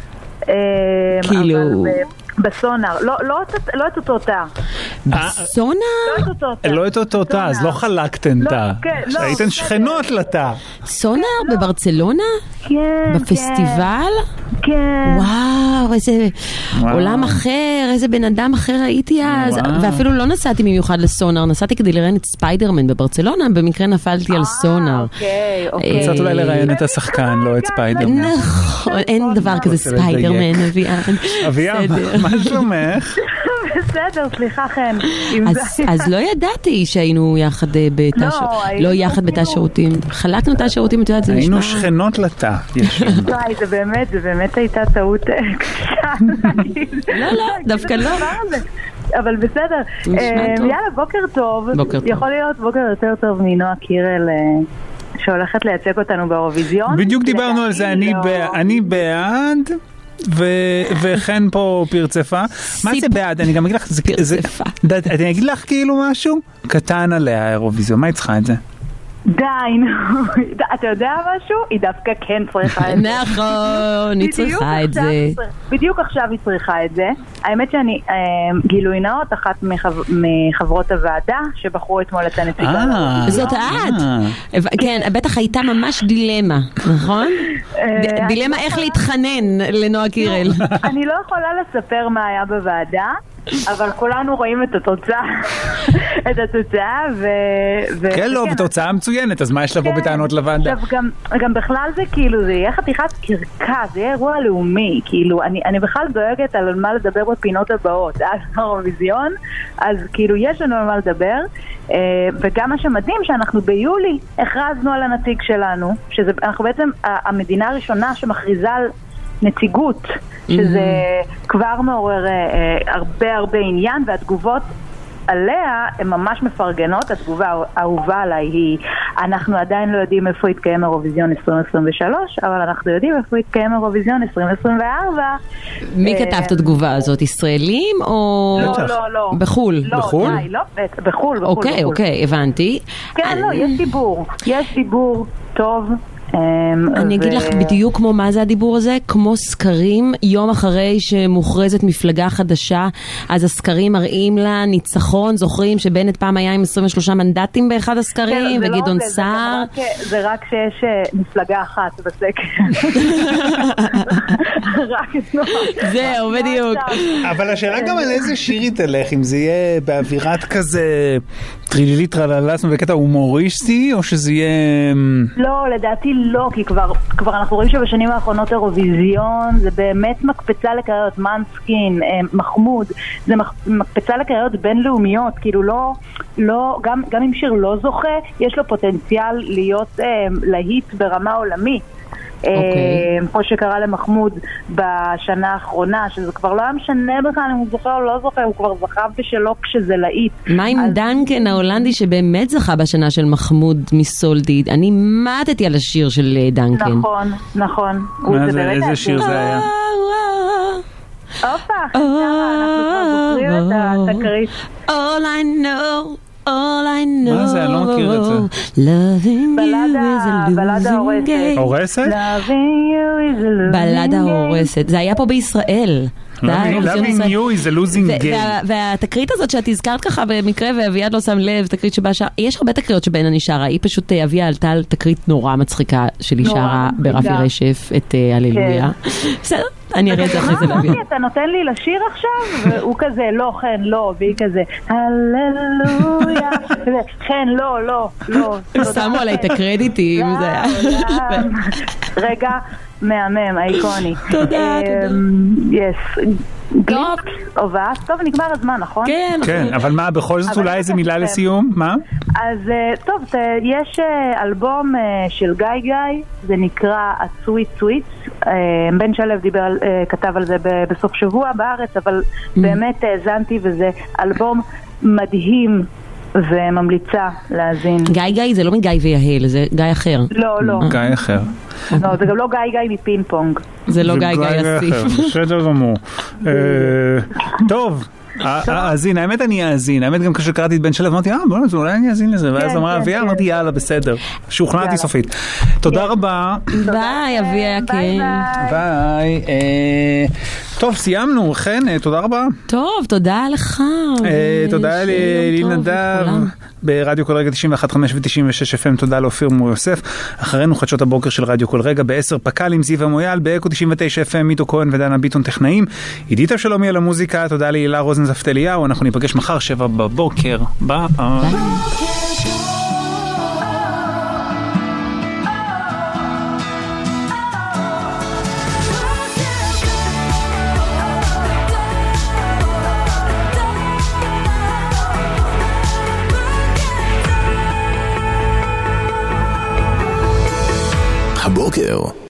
כאילו... בסונר, לא את אותו תא. בסונר? לא את אותו תא, אז לא חלקתן תא. הייתן שכנות לתא. סונר בברצלונה? כן. בפסטיבל? כן. וואו, איזה עולם אחר, איזה בן אדם אחר הייתי אז. ואפילו לא נסעתי במיוחד לסונר, נסעתי כדי לראיין את ספיידרמן בברצלונה, במקרה נפלתי על סונר. אוקיי. קצת אולי לראיין את השחקן, לא את ספיידרמן. נכון, אין דבר כזה ספיידרמן, אביען. אביען, מה שלומך? בסדר, סליחה חן. אז לא ידעתי שהיינו יחד לא יחד בתא שירותים. חלקנו תא שירותים, את יודעת, זה נשמע... היינו שכנות לתא. זה באמת הייתה טעות קשה. לא, דווקא לא. אבל בסדר. יאללה, בוקר טוב. יכול להיות בוקר יותר טוב מנועה קירל שהולכת לייצג אותנו באירוויזיון. בדיוק דיברנו על זה, אני בעד... וכן פה פרצפה. מה זה בעד? אני גם אגיד לך, פרצפה. אני אגיד לך כאילו משהו קטן עליה האירוויזיון, מה היא צריכה את זה? די, אתה יודע משהו? היא דווקא כן צריכה את זה. נכון, היא צריכה את זה. בדיוק עכשיו היא צריכה את זה. האמת שאני, גילוי נאות, אחת מחברות הוועדה שבחרו אתמול את הנציגה. זאת את. כן, בטח הייתה ממש דילמה, נכון? דילמה איך להתחנן לנועה קירל. אני לא יכולה לספר מה היה בוועדה, אבל כולנו רואים את התוצאה כן, לא, בתוצאה מצוינת, אז מה יש לבוא בטענות לוועדה? גם בכלל זה כאילו, זה יהיה חתיכת קרקע, זה יהיה אירוע לאומי, כאילו, אני בכלל דואגת על מה לדבר בפינות הבאות, על האירוויזיון, אז כאילו יש לנו על מה לדבר, וגם מה שמדהים שאנחנו ביולי הכרזנו על הנציג שלנו, שאנחנו בעצם המדינה הראשונה שמכריזה על נציגות, שזה כבר מעורר הרבה עניין, והתגובות עליה הן ממש מפרגנות. התגובה האהובה עליי היא אנחנו עדיין לא יודעים איפה יתקיים אירוויזיון 2023, אבל אנחנו יודעים איפה יתקיים אירוויזיון 2024. מי כתב את התגובה הזאת? ישראלים או... לא. בחול? בחול? לא, בחול. אוקיי, הבנתי. כן, לא, יש דיבור טוב. אני אגיד לך בדיוק כמו מה זה הדיבור הזה, כמו סקרים, יום אחרי שמוכרזת מפלגה חדשה, אז הסקרים מראים לה ניצחון, זוכרים שבנט פעם היה עם 23 מנדטים באחד הסקרים, וגדעון סער. זה רק שיש מפלגה אחת בסקר. זהו, בדיוק. אבל השאלה גם על איזה שיר היא תלך, אם זה יהיה באווירת כזה טרילילי טרללס בקטע הומוריסטי, או שזה יהיה... לא, לדעתי לא, כי כבר אנחנו רואים שבשנים האחרונות אירוויזיון זה באמת מקפצה לקריירות, מנסקין, מחמוד, זה מקפצה לקריירות בינלאומיות, כאילו לא, גם אם שיר לא זוכה, יש לו פוטנציאל להיות להיט ברמה עולמית. כמו שקרה למחמוד בשנה האחרונה, שזה כבר לא היה משנה בכלל אם הוא זוכה או לא זוכה, הוא כבר זכה בשלו כשזה להיט. מה עם דנקן ההולנדי שבאמת זכה בשנה של מחמוד מסולדיד? אני מתתי על השיר של דנקן. נכון. איזה שיר זה היה? אופה, אנחנו כבר זוכרים את התקרית. All I know, all I know. מה זה? אני לא מכיר את זה. Loving you is a losing game. הורסת? בלדה הורסת. זה היה פה בישראל. Loving you is a losing game. והתקרית הזאת שאת הזכרת ככה במקרה ואביעד לא שם לב, תקרית שבה שרה, יש הרבה תקריות שבהן אני שרה, היא פשוט אביה עלתה על תקרית נורא מצחיקה שלי שרה ברפי רשף את הללויה. בסדר, אני אראה את זה אחרי זה לאביעד. אתה נותן לי לשיר עכשיו? והוא כזה לא, כן, לא, והיא כזה הללויה, כן, לא. שמו עליי את הקרדיטים. רגע, מהמם, האיקוני. תודה. טוב, נגמר הזמן, נכון? כן, אבל מה, בכל זאת אולי איזה מילה לסיום? מה? אז טוב, יש אלבום של גיא, זה נקרא Sweet Sweets, בן שלב כתב על זה בסוף שבוע בארץ, אבל באמת האזנתי וזה אלבום מדהים וממליצה להאזין. גיא זה לא מגיא ויהל, זה גיא אחר. לא. גיא אחר. לא, זה גם לא גיא מפינג פונג. זה לא גיא אסיף. בסדר גמור. טוב, האזין, האמת אני אאזין, האמת גם כשקראתי את בן שלב אמרתי, בוא, אולי אני אאזין לזה, ואז אמרה אביה, אמרתי יאללה, בסדר, שוכנעתי סופית. תודה רבה. ביי אביה, כן. ביי. טוב, סיימנו, חן, תודה רבה. טוב, תודה לך. תודה לאליל נדב ברדיו כל רגע 91.5 ו-96 FM, תודה לאופיר מור יוסף. אחרינו חדשות הבוקר של רדיו כל רגע ב-10 פקל עם זיו המויאל, באקו 99 FM, מיטו כהן ודנה ביטון טכנאים. עידית אבשלומי על המוזיקה, תודה להילה רוזנזפט אליהו, אנחנו ניפגש מחר 7 בבוקר. ביי. הבוקר